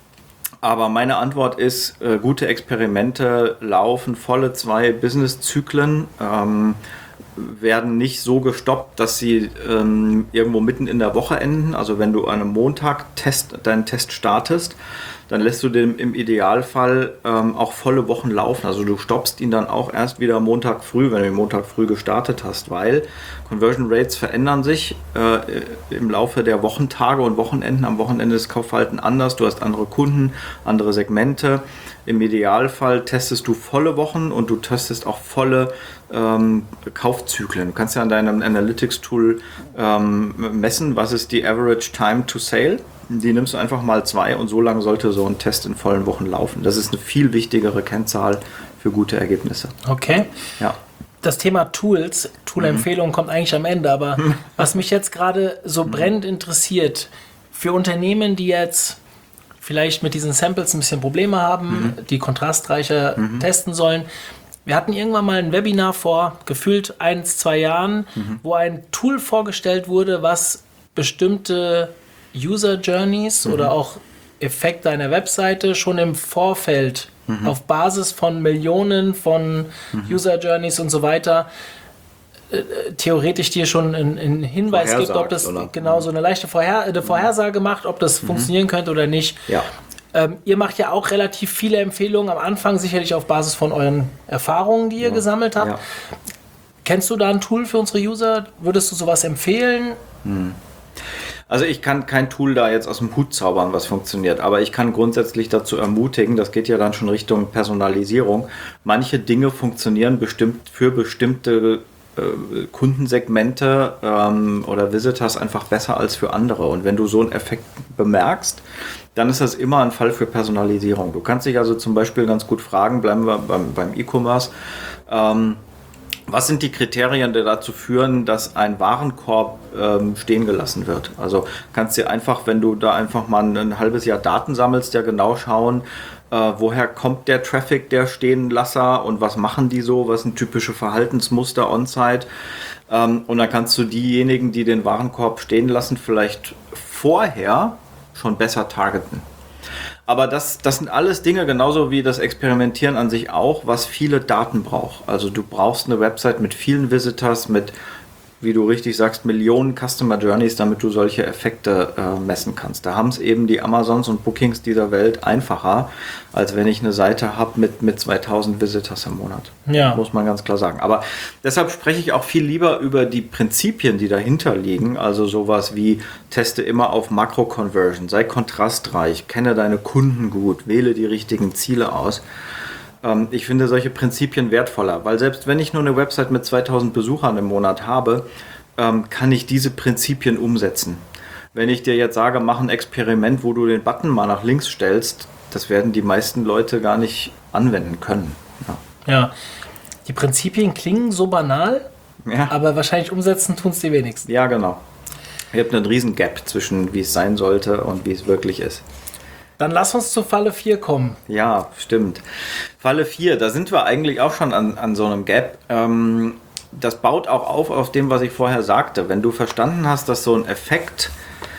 Speaker 1: aber meine Antwort ist, äh, gute Experimente laufen volle zwei Business-Zyklen, ähm, werden nicht so gestoppt, dass sie ähm, irgendwo mitten in der Woche enden. Also wenn du an einem Montag Test, deinen Test startest, dann lässt du den im Idealfall ähm, auch volle Wochen laufen. Also du stoppst ihn dann auch erst wieder Montag früh, wenn du ihn Montag früh gestartet hast, weil Conversion Rates verändern sich äh, im Laufe der Wochentage und Wochenenden. Am Wochenende ist das Kaufverhalten anders, du hast andere Kunden, andere Segmente. Im Idealfall testest du volle Wochen und du testest auch volle ähm, Kaufzyklen. Du kannst ja an deinem Analytics-Tool ähm, messen, was ist die Average Time to Sale. Die nimmst du einfach mal zwei und so lange sollte so ein Test in vollen Wochen laufen. Das ist eine viel wichtigere Kennzahl für gute Ergebnisse.
Speaker 3: Okay.
Speaker 1: Ja.
Speaker 3: Das Thema Tools, Tool-Empfehlungen mhm. kommt eigentlich am Ende, aber was mich jetzt gerade so mhm. brennend interessiert, für Unternehmen, die jetzt vielleicht mit diesen Samples ein bisschen Probleme haben, mhm. die kontrastreicher mhm. testen sollen. Wir hatten irgendwann mal ein Webinar vor gefühlt ein, zwei Jahren, mhm. wo ein Tool vorgestellt wurde, was bestimmte User Journeys mhm. oder auch Effekte einer Webseite schon im Vorfeld mhm. auf Basis von Millionen von mhm. User Journeys und so weiter äh, theoretisch dir schon einen, einen Hinweis gibt, ob das oder? genau so eine leichte Vorher eine Vorhersage macht, ob das mhm. funktionieren könnte oder nicht.
Speaker 1: Ja.
Speaker 3: Ähm, ihr macht ja auch relativ viele Empfehlungen am Anfang, sicherlich auf Basis von euren Erfahrungen, die ihr ja. gesammelt habt. Ja. Kennst du da ein Tool für unsere User? Würdest du sowas empfehlen?
Speaker 1: Mhm. Also ich kann kein Tool da jetzt aus dem Hut zaubern, was funktioniert, aber ich kann grundsätzlich dazu ermutigen, das geht ja dann schon Richtung Personalisierung. Manche Dinge funktionieren bestimmt für bestimmte äh, Kundensegmente ähm, oder Visitors einfach besser als für andere. Und wenn du so einen Effekt bemerkst, dann ist das immer ein Fall für Personalisierung. Du kannst dich also zum Beispiel ganz gut fragen, bleiben wir beim, beim E-Commerce, ähm, was sind die Kriterien, die dazu führen, dass ein Warenkorb ähm, stehen gelassen wird? Also kannst du einfach, wenn du da einfach mal ein, ein halbes Jahr Daten sammelst, ja genau schauen, äh, woher kommt der Traffic der Stehenlasser und was machen die so, was sind typische Verhaltensmuster on-site. Ähm, und dann kannst du diejenigen, die den Warenkorb stehen lassen, vielleicht vorher schon besser targeten. Aber das, das sind alles Dinge, genauso wie das Experimentieren an sich auch, was viele Daten braucht. Also du brauchst eine Website mit vielen Visitors, mit, wie du richtig sagst, Millionen Customer Journeys, damit du solche Effekte äh, messen kannst. Da haben es eben die Amazons und Bookings dieser Welt einfacher, als wenn ich eine Seite habe mit, mit zweitausend Visitors im Monat.
Speaker 3: Ja.
Speaker 1: Muss man ganz klar sagen. Aber deshalb spreche ich auch viel lieber über die Prinzipien, die dahinter liegen. Also sowas wie, teste immer auf Makro-Conversion, sei kontrastreich, kenne deine Kunden gut, wähle die richtigen Ziele aus. Ich finde solche Prinzipien wertvoller, weil selbst wenn ich nur eine Website mit zweitausend Besuchern im Monat habe, kann ich diese Prinzipien umsetzen. Wenn ich dir jetzt sage, mach ein Experiment, wo du den Button mal nach links stellst, das werden die meisten Leute gar nicht anwenden können.
Speaker 3: Ja, ja. Die Prinzipien klingen so banal, ja. aber wahrscheinlich umsetzen tun es die wenigsten.
Speaker 1: Ja, genau. Ihr habt einen riesen Gap zwischen wie es sein sollte und wie es wirklich ist.
Speaker 3: Dann lass uns zu Falle vier kommen.
Speaker 1: Ja, stimmt. Falle vier, da sind wir eigentlich auch schon an, an so einem Gap. Ähm, das baut auch auf auf dem, was ich vorher sagte. Wenn du verstanden hast, dass so ein Effekt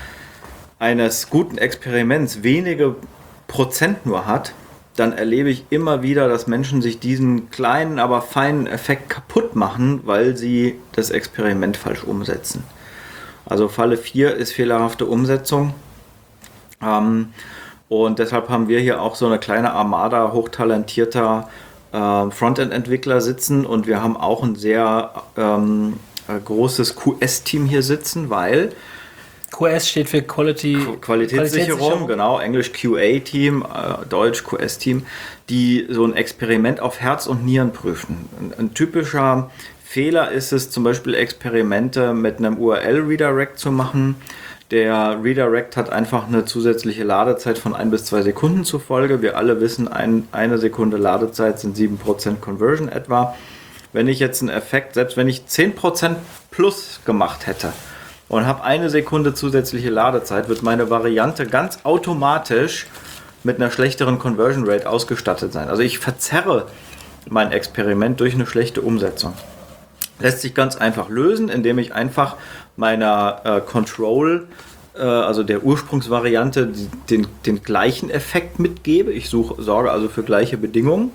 Speaker 1: eines guten Experiments wenige Prozent nur hat, dann erlebe ich immer wieder, dass Menschen sich diesen kleinen, aber feinen Effekt kaputt machen, weil sie das Experiment falsch umsetzen. Also Falle vier ist fehlerhafte Umsetzung. Ähm, Und deshalb haben wir hier auch so eine kleine Armada hochtalentierter äh, Frontend-Entwickler sitzen und wir haben auch ein sehr ähm, äh, großes Q S-Team hier sitzen, weil
Speaker 3: Q S steht für Quality
Speaker 1: Qualitätssicherung, Qualitätssicherung. Genau, Englisch Q A-Team, äh, Deutsch Q S-Team, die so ein Experiment auf Herz und Nieren prüfen. Ein, ein typischer Fehler ist es, zum Beispiel Experimente mit einem U R L-Redirect zu machen. Der Redirect hat einfach eine zusätzliche Ladezeit von ein bis zwei Sekunden zur Folge. Wir alle wissen, ein, eine Sekunde Ladezeit sind sieben Prozent Conversion etwa. Wenn ich jetzt einen Effekt, selbst wenn ich zehn Prozent plus gemacht hätte und habe eine Sekunde zusätzliche Ladezeit, wird meine Variante ganz automatisch mit einer schlechteren Conversion Rate ausgestattet sein. Also ich verzerre mein Experiment durch eine schlechte Umsetzung. Lässt sich ganz einfach lösen, indem ich einfach meiner äh, Control, äh, also der Ursprungsvariante, die, den, den gleichen Effekt mitgebe. Ich suche, sorge also für gleiche Bedingungen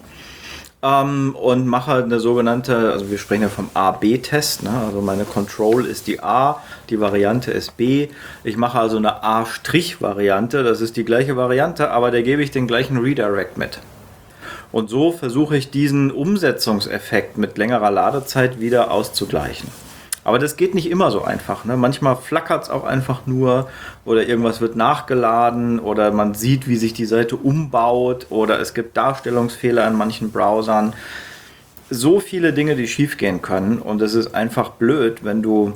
Speaker 1: ähm, und mache eine sogenannte, also wir sprechen ja vom A B Test, ne? Also meine Control ist die A, die Variante ist B. Ich mache also eine A-Variante, das ist die gleiche Variante, aber der gebe ich den gleichen Redirect mit. Und so versuche ich diesen Umsetzungseffekt mit längerer Ladezeit wieder auszugleichen. Aber das geht nicht immer so einfach. Ne? Manchmal flackert es auch einfach nur oder irgendwas wird nachgeladen oder man sieht, wie sich die Seite umbaut oder es gibt Darstellungsfehler in manchen Browsern. So viele Dinge, die schief gehen können und es ist einfach blöd, wenn du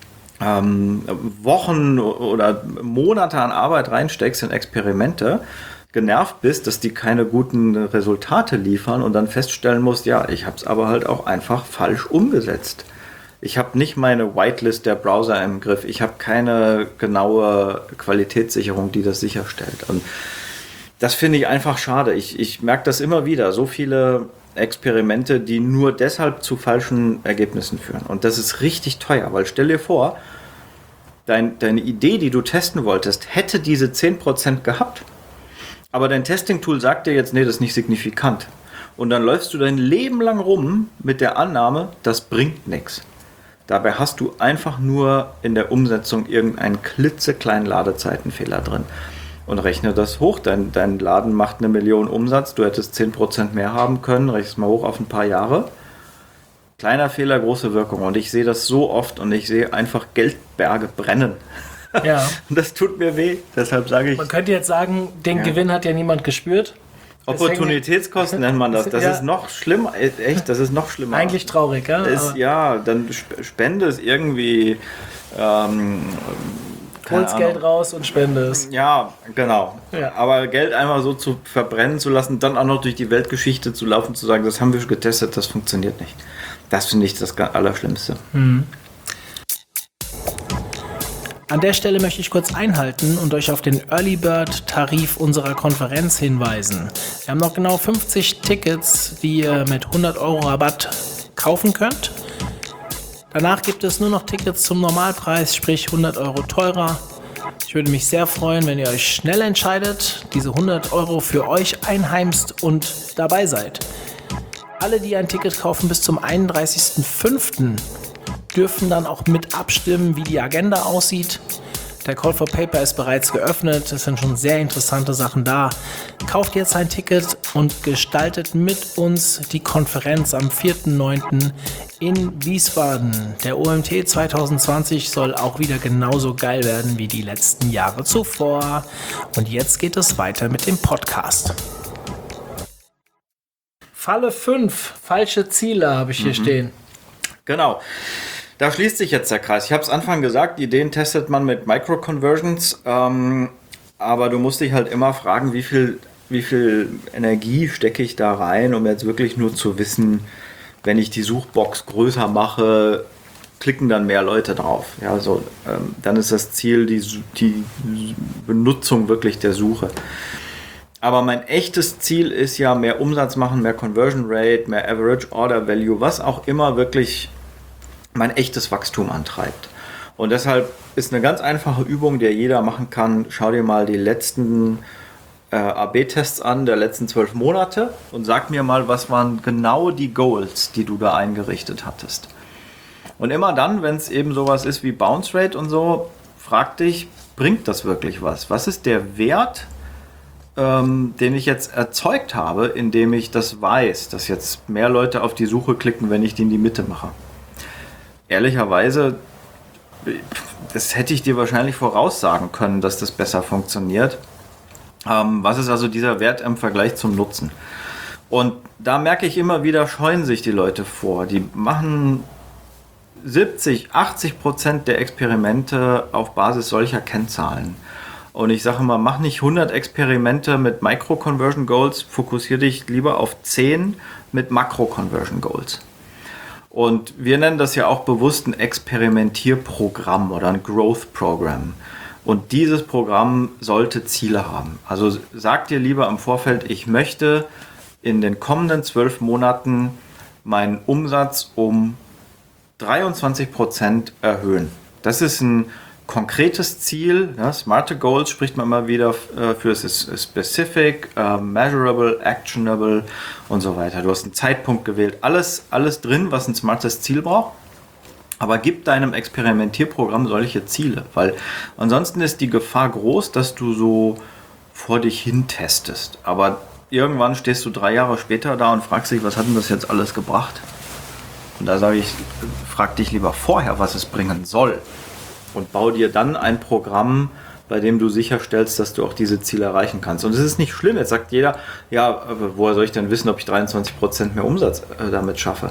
Speaker 1: ähm, Wochen oder Monate an Arbeit reinsteckst in Experimente, genervt bist, dass die keine guten Resultate liefern und dann feststellen musst, ja, ich habe es aber halt auch einfach falsch umgesetzt. Ich habe nicht meine Whitelist der Browser im Griff. Ich habe keine genaue Qualitätssicherung, die das sicherstellt. Und das finde ich einfach schade. Ich, ich merke das immer wieder. So viele Experimente, die nur deshalb zu falschen Ergebnissen führen. Und das ist richtig teuer, weil stell dir vor, dein, deine Idee, die du testen wolltest, hätte diese zehn Prozent gehabt. Aber dein Testing-Tool sagt dir jetzt, nee, das ist nicht signifikant. Und dann läufst du dein Leben lang rum mit der Annahme, das bringt nichts. Dabei hast du einfach nur in der Umsetzung irgendeinen klitzekleinen Ladezeitenfehler drin. Und rechne das hoch. Dein, dein Laden macht eine Million Umsatz, du hättest zehn Prozent mehr haben können, rechne es mal hoch auf ein paar Jahre. Kleiner Fehler, große Wirkung. Und ich sehe das so oft und ich sehe einfach Geldberge brennen.
Speaker 3: Ja.
Speaker 1: Und das tut mir weh, deshalb sage ich...
Speaker 3: Man könnte jetzt sagen, den ja. Gewinn hat ja niemand gespürt.
Speaker 1: Opportunitätskosten nennt man das. Das ja. ist noch schlimmer, echt, das ist noch schlimmer.
Speaker 3: Eigentlich traurig, ja?
Speaker 1: Ist, ja, dann spende es irgendwie... Ähm,
Speaker 3: Holst Geld raus und spende es.
Speaker 1: Ja, genau.
Speaker 3: Ja.
Speaker 1: Aber Geld einmal so zu verbrennen zu lassen, dann auch noch durch die Weltgeschichte zu laufen, zu sagen, das haben wir schon getestet, das funktioniert nicht. Das finde ich das Allerschlimmste.
Speaker 3: Hm. An der Stelle möchte ich kurz einhalten und euch auf den Early Bird Tarif unserer Konferenz hinweisen. Wir haben noch genau fünfzig Tickets, die ihr mit hundert Euro Rabatt kaufen könnt. Danach gibt es nur noch Tickets zum Normalpreis, sprich hundert Euro teurer. Ich würde mich sehr freuen, wenn ihr euch schnell entscheidet, diese hundert Euro für euch einheimst und dabei seid. Alle, die ein Ticket kaufen bis zum einunddreißigsten fünften dürfen dann auch mit abstimmen, wie die Agenda aussieht. Der Call for Paper ist bereits geöffnet. Es sind schon sehr interessante Sachen da. Kauft jetzt ein Ticket und gestaltet mit uns die Konferenz am vierten neunten in Wiesbaden. Der O M T zwanzig zwanzig soll auch wieder genauso geil werden wie die letzten Jahre zuvor. Und jetzt geht es weiter mit dem Podcast. Falle fünf, falsche Ziele habe ich hier mhm. stehen.
Speaker 1: Genau. Da schließt sich jetzt der Kreis. Ich habe es Anfang gesagt, Ideen testet man mit Micro-Conversions, ähm, aber du musst dich halt immer fragen, wie viel, wie viel Energie stecke ich da rein, um jetzt wirklich nur zu wissen, wenn ich die Suchbox größer mache, klicken dann mehr Leute drauf. Ja, so, ähm, dann ist das Ziel die, die Benutzung wirklich der Suche. Aber mein echtes Ziel ist ja mehr Umsatz machen, mehr Conversion Rate, mehr Average Order Value, was auch immer wirklich mein echtes Wachstum antreibt. Und deshalb ist eine ganz einfache Übung, die jeder machen kann. Schau dir mal die letzten äh, A B Tests an, der letzten zwölf Monate und sag mir mal, was waren genau die Goals, die du da eingerichtet hattest. Und immer dann, wenn es eben sowas ist wie Bounce Rate und so, frag dich, bringt das wirklich was? Was ist der Wert, ähm, den ich jetzt erzeugt habe, indem ich das weiß, dass jetzt mehr Leute auf die Suche klicken, wenn ich die in die Mitte mache? Ehrlicherweise, das hätte ich dir wahrscheinlich voraussagen können, dass das besser funktioniert. Ähm, was ist also dieser Wert im Vergleich zum Nutzen? Und da merke ich immer wieder, scheuen sich die Leute vor. Die machen siebzig, achtzig Prozent der Experimente auf Basis solcher Kennzahlen. Und ich sage immer, mach nicht hundert Experimente mit Micro-Conversion Goals, fokussiere dich lieber auf zehn mit Makro-Conversion Goals. Und wir nennen das ja auch bewusst ein Experimentierprogramm oder ein Growth Program. Und dieses Programm sollte Ziele haben. Also sag dir lieber im Vorfeld, ich möchte in den kommenden zwölf Monaten meinen Umsatz um dreiundzwanzig Prozent erhöhen. Das ist ein konkretes Ziel. Ja, smarte Goals spricht man immer wieder äh, für. Es ist specific, uh, measurable, actionable und so weiter. Du hast einen Zeitpunkt gewählt. Alles, alles drin, was ein smartes Ziel braucht. Aber gib deinem Experimentierprogramm solche Ziele, weil ansonsten ist die Gefahr groß, dass du so vor dich hin testest. Aber irgendwann stehst du drei Jahre später da und fragst dich, was hat denn das jetzt alles gebracht? Und da sage ich, frag dich lieber vorher, was es bringen soll. Und bau dir dann ein Programm, bei dem du sicherstellst, dass du auch diese Ziele erreichen kannst. Und es ist nicht schlimm. Jetzt sagt jeder, ja, woher soll ich denn wissen, ob ich dreiundzwanzig Prozent mehr Umsatz äh, damit schaffe?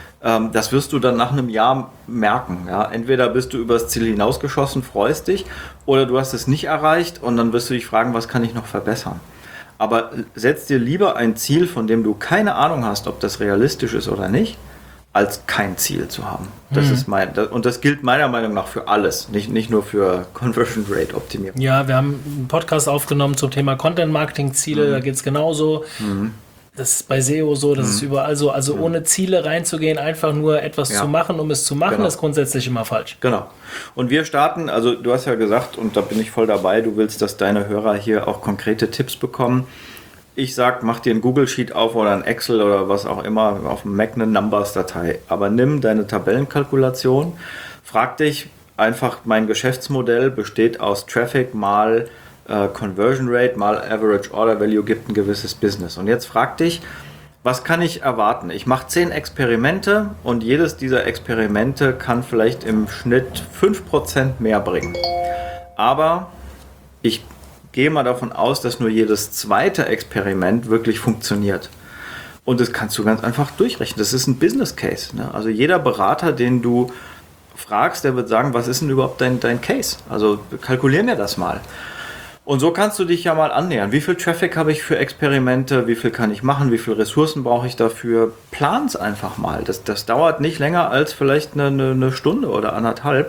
Speaker 1: Das wirst du dann nach einem Jahr merken. Ja? Entweder bist du übers Ziel hinausgeschossen, freust dich, oder du hast es nicht erreicht und dann wirst du dich fragen, was kann ich noch verbessern. Aber setz dir lieber ein Ziel, von dem du keine Ahnung hast, ob das realistisch ist oder nicht, als kein Ziel zu haben. Das mhm. ist mein, das, und das gilt meiner Meinung nach für alles, nicht, nicht nur für Conversion Rate Optimierung.
Speaker 3: Ja, wir haben einen Podcast aufgenommen zum Thema Content Marketing Ziele, mhm. da geht es genauso. Mhm. Das ist bei S E O so, das mhm. ist überall so. Also mhm. ohne Ziele reinzugehen, einfach nur etwas ja. zu machen, um es zu machen, genau. ist grundsätzlich immer falsch.
Speaker 1: Genau. Und wir starten, also du hast ja gesagt, und da bin ich voll dabei, du willst, dass deine Hörer hier auch konkrete Tipps bekommen. Ich sag, mach dir ein Google Sheet auf oder ein Excel oder was auch immer, auf dem Mac eine Numbers-Datei. Aber nimm deine Tabellenkalkulation, frag dich einfach, mein Geschäftsmodell besteht aus Traffic mal Uh, Conversion Rate mal Average Order Value gibt ein gewisses Business. Und jetzt frag dich, was kann ich erwarten? Ich mache zehn Experimente und jedes dieser Experimente kann vielleicht im Schnitt fünf Prozent mehr bringen. Aber ich gehe mal davon aus, dass nur jedes zweite Experiment wirklich funktioniert. Und das kannst du ganz einfach durchrechnen. Das ist ein Business Case. Ne? Also jeder Berater, den du fragst, der wird sagen, was ist denn überhaupt dein, dein Case? Also kalkulier mir das mal. Und so kannst du dich ja mal annähern. Wie viel Traffic habe ich für Experimente? Wie viel kann ich machen? Wie viele Ressourcen brauche ich dafür? Plan's einfach mal. Das, das dauert nicht länger als vielleicht eine, eine, eine Stunde oder anderthalb.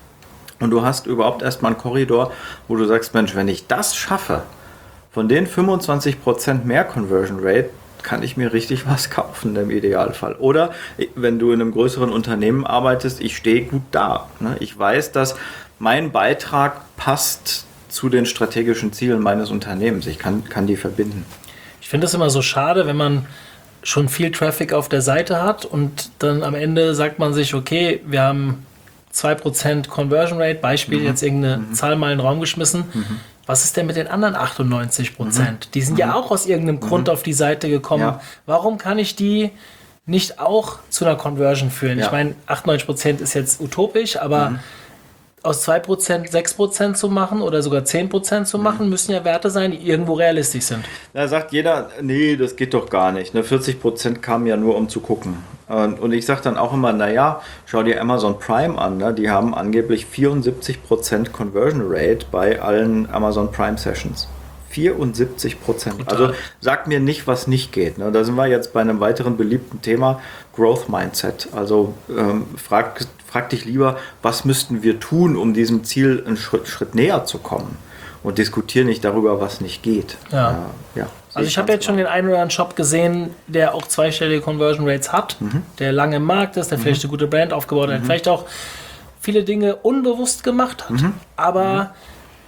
Speaker 1: Und du hast überhaupt erstmal einen Korridor, wo du sagst, Mensch, wenn ich das schaffe, von den fünfundzwanzig Prozent mehr Conversion Rate, kann ich mir richtig was kaufen im Idealfall. Oder wenn du in einem größeren Unternehmen arbeitest, ich stehe gut da. Ich weiß, dass mein Beitrag passt zu den strategischen Zielen meines Unternehmens. Ich kann, kann die verbinden.
Speaker 3: Ich finde es immer so schade, wenn man schon viel Traffic auf der Seite hat und dann am Ende sagt man sich, okay, wir haben zwei Prozent Conversion Rate, Beispiel, mhm. jetzt irgendeine mhm. Zahl mal in den Raum geschmissen. Mhm. Was ist denn mit den anderen achtundneunzig Prozent? Mhm. Die sind mhm. ja auch aus irgendeinem mhm. Grund auf die Seite gekommen. Ja. Warum kann ich die nicht auch zu einer Conversion führen? Ja. Ich meine, achtundneunzig Prozent ist jetzt utopisch, aber mhm. aus zwei Prozent sechs Prozent zu machen oder sogar zehn Prozent zu machen, müssen ja Werte sein, die irgendwo realistisch sind.
Speaker 1: Da sagt jeder, nee, das geht doch gar nicht. Ne? vierzig Prozent kamen ja nur, um zu gucken. Und, und ich sage dann auch immer, naja, schau dir Amazon Prime an. Ne? Die haben angeblich vierundsiebzig Prozent Conversion Rate bei allen Amazon Prime Sessions. vierundsiebzig Prozent. Also sag mir nicht, was nicht geht. Ne? Da sind wir jetzt bei einem weiteren beliebten Thema, Growth Mindset. Also ähm, frag Frag dich lieber, was müssten wir tun, um diesem Ziel einen Schritt, Schritt näher zu kommen und diskutiere nicht darüber, was nicht geht.
Speaker 3: Ja. Äh, ja, also ich habe jetzt schon den einen oder anderen Shop gesehen, der auch zweistellige Conversion Rates hat, mhm. der lange im Markt ist, der mhm. vielleicht eine gute Brand aufgebaut hat, mhm. vielleicht auch viele Dinge unbewusst gemacht hat, mhm. aber mhm.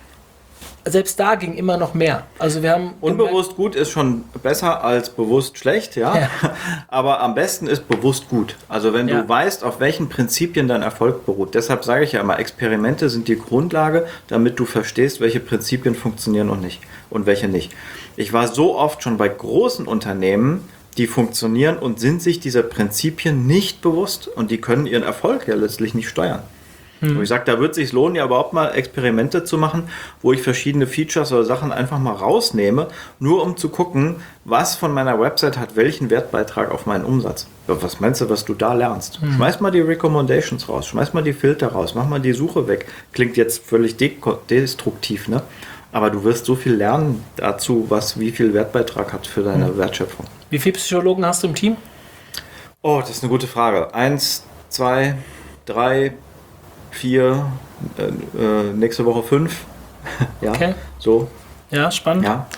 Speaker 3: selbst da ging immer noch mehr. Also wir haben
Speaker 1: unbewusst gut ist schon besser als bewusst schlecht, ja. ja. Aber am besten ist bewusst gut. Also wenn ja. du weißt, auf welchen Prinzipien dein Erfolg beruht. Deshalb sage ich ja immer, Experimente sind die Grundlage, damit du verstehst, welche Prinzipien funktionieren und nicht und welche nicht. Ich war so oft schon bei großen Unternehmen, die funktionieren und sind sich dieser Prinzipien nicht bewusst und die können ihren Erfolg ja letztlich nicht steuern. Hm. Und ich sage, da wird es sich lohnen, ja überhaupt mal Experimente zu machen, wo ich verschiedene Features oder Sachen einfach mal rausnehme, nur um zu gucken, was von meiner Website hat welchen Wertbeitrag auf meinen Umsatz. Was meinst du, was du da lernst? Hm. Schmeiß mal die Recommendations raus, schmeiß mal die Filter raus, mach mal die Suche weg. Klingt jetzt völlig de- destruktiv, ne? Aber du wirst so viel lernen dazu, was wie viel Wertbeitrag hat für deine hm. Wertschöpfung.
Speaker 3: Wie viele Psychologen hast du im Team?
Speaker 1: Oh, das ist eine gute Frage. Eins, zwei, drei, vier, äh, nächste Woche fünf. Ja,
Speaker 3: Okay.
Speaker 1: so.
Speaker 3: Ja, spannend.
Speaker 1: Ja.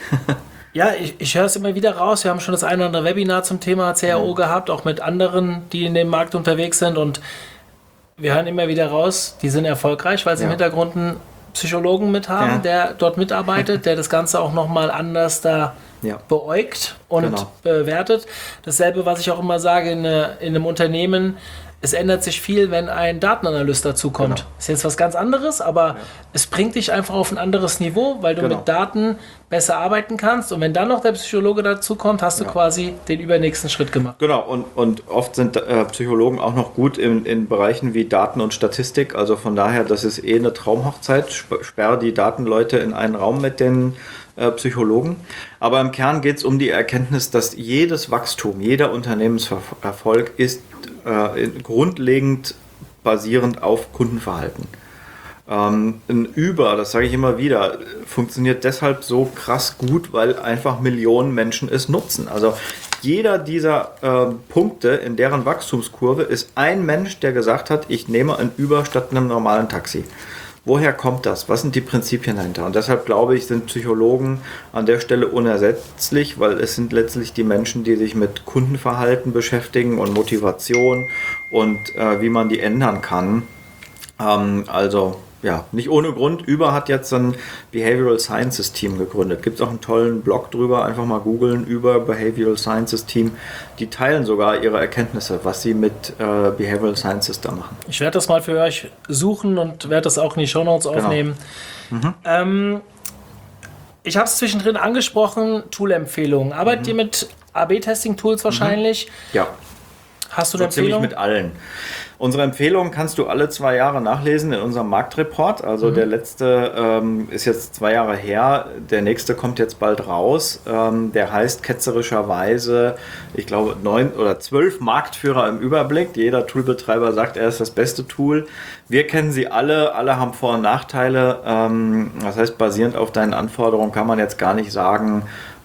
Speaker 3: Ja, ich, ich höre es immer wieder raus. Wir haben schon das eine oder andere Webinar zum Thema C R O gehabt, auch mit anderen, die in dem Markt unterwegs sind. Und wir hören immer wieder raus, die sind erfolgreich, weil sie
Speaker 1: Ja.
Speaker 3: im Hintergrund einen Psychologen mit haben,
Speaker 1: Ja.
Speaker 3: der dort mitarbeitet, der das Ganze auch nochmal anders da
Speaker 1: Ja.
Speaker 3: beäugt und
Speaker 1: Genau.
Speaker 3: bewertet. Dasselbe, was ich auch immer sage, in, äh, in einem Unternehmen, es ändert sich viel, wenn ein Datenanalyst dazukommt.
Speaker 1: Genau.
Speaker 3: Ist jetzt was ganz anderes, aber es bringt dich einfach auf ein anderes Niveau, weil du
Speaker 1: Genau.
Speaker 3: mit Daten besser arbeiten kannst. Und wenn dann noch der Psychologe dazukommt, hast du
Speaker 1: Ja.
Speaker 3: quasi den übernächsten Schritt gemacht.
Speaker 1: Genau, und, und oft sind äh, Psychologen auch noch gut in, in Bereichen wie Daten und Statistik. Also von daher, das ist eh eine Traumhochzeit. Sp- Sperr die Datenleute in einen Raum mit den äh, Psychologen. Aber im Kern geht es um die Erkenntnis, dass jedes Wachstum, jeder Unternehmenserfolg ist äh, in- grundlegend basierend auf Kundenverhalten. Ähm, ein Uber, das sage ich immer wieder, funktioniert deshalb so krass gut, weil einfach Millionen Menschen es nutzen. Also jeder dieser äh, Punkte in deren Wachstumskurve ist ein Mensch, der gesagt hat, ich nehme ein Uber statt einem normalen Taxi. Woher kommt das? Was sind die Prinzipien dahinter? Und deshalb glaube ich, sind Psychologen an der Stelle unersetzlich, weil es sind letztlich die Menschen, die sich mit Kundenverhalten beschäftigen und Motivation und äh, wie man die ändern kann. Ähm, also ja, nicht ohne Grund. Uber hat jetzt ein Behavioral Sciences Team gegründet. Gibt es auch einen tollen Blog drüber, einfach mal googeln, Uber Behavioral Sciences Team. Die teilen sogar ihre Erkenntnisse, was sie mit äh, Behavioral Sciences da machen.
Speaker 3: Ich werde das mal für euch suchen und werde das auch in die Shownotes aufnehmen. Ähm, ich habe es zwischendrin angesprochen, Tool-Empfehlungen. Arbeitet ihr mit A B-Testing-Tools wahrscheinlich?
Speaker 1: Ja,
Speaker 3: Hast du
Speaker 1: so
Speaker 3: eine
Speaker 1: ziemlich
Speaker 3: Empfehlung?
Speaker 1: mit allen. Unsere Empfehlungen kannst du alle zwei Jahre nachlesen in unserem Marktreport. Also der letzte ähm, ist jetzt zwei Jahre her. Der nächste kommt jetzt bald raus. Ähm, der heißt ketzerischerweise, ich glaube, neun oder zwölf Marktführer im Überblick. Jeder Toolbetreiber sagt, er ist das beste Tool. Wir kennen sie alle. Alle haben Vor- und Nachteile. Ähm, das heißt, basierend auf deinen Anforderungen kann man jetzt gar nicht sagen,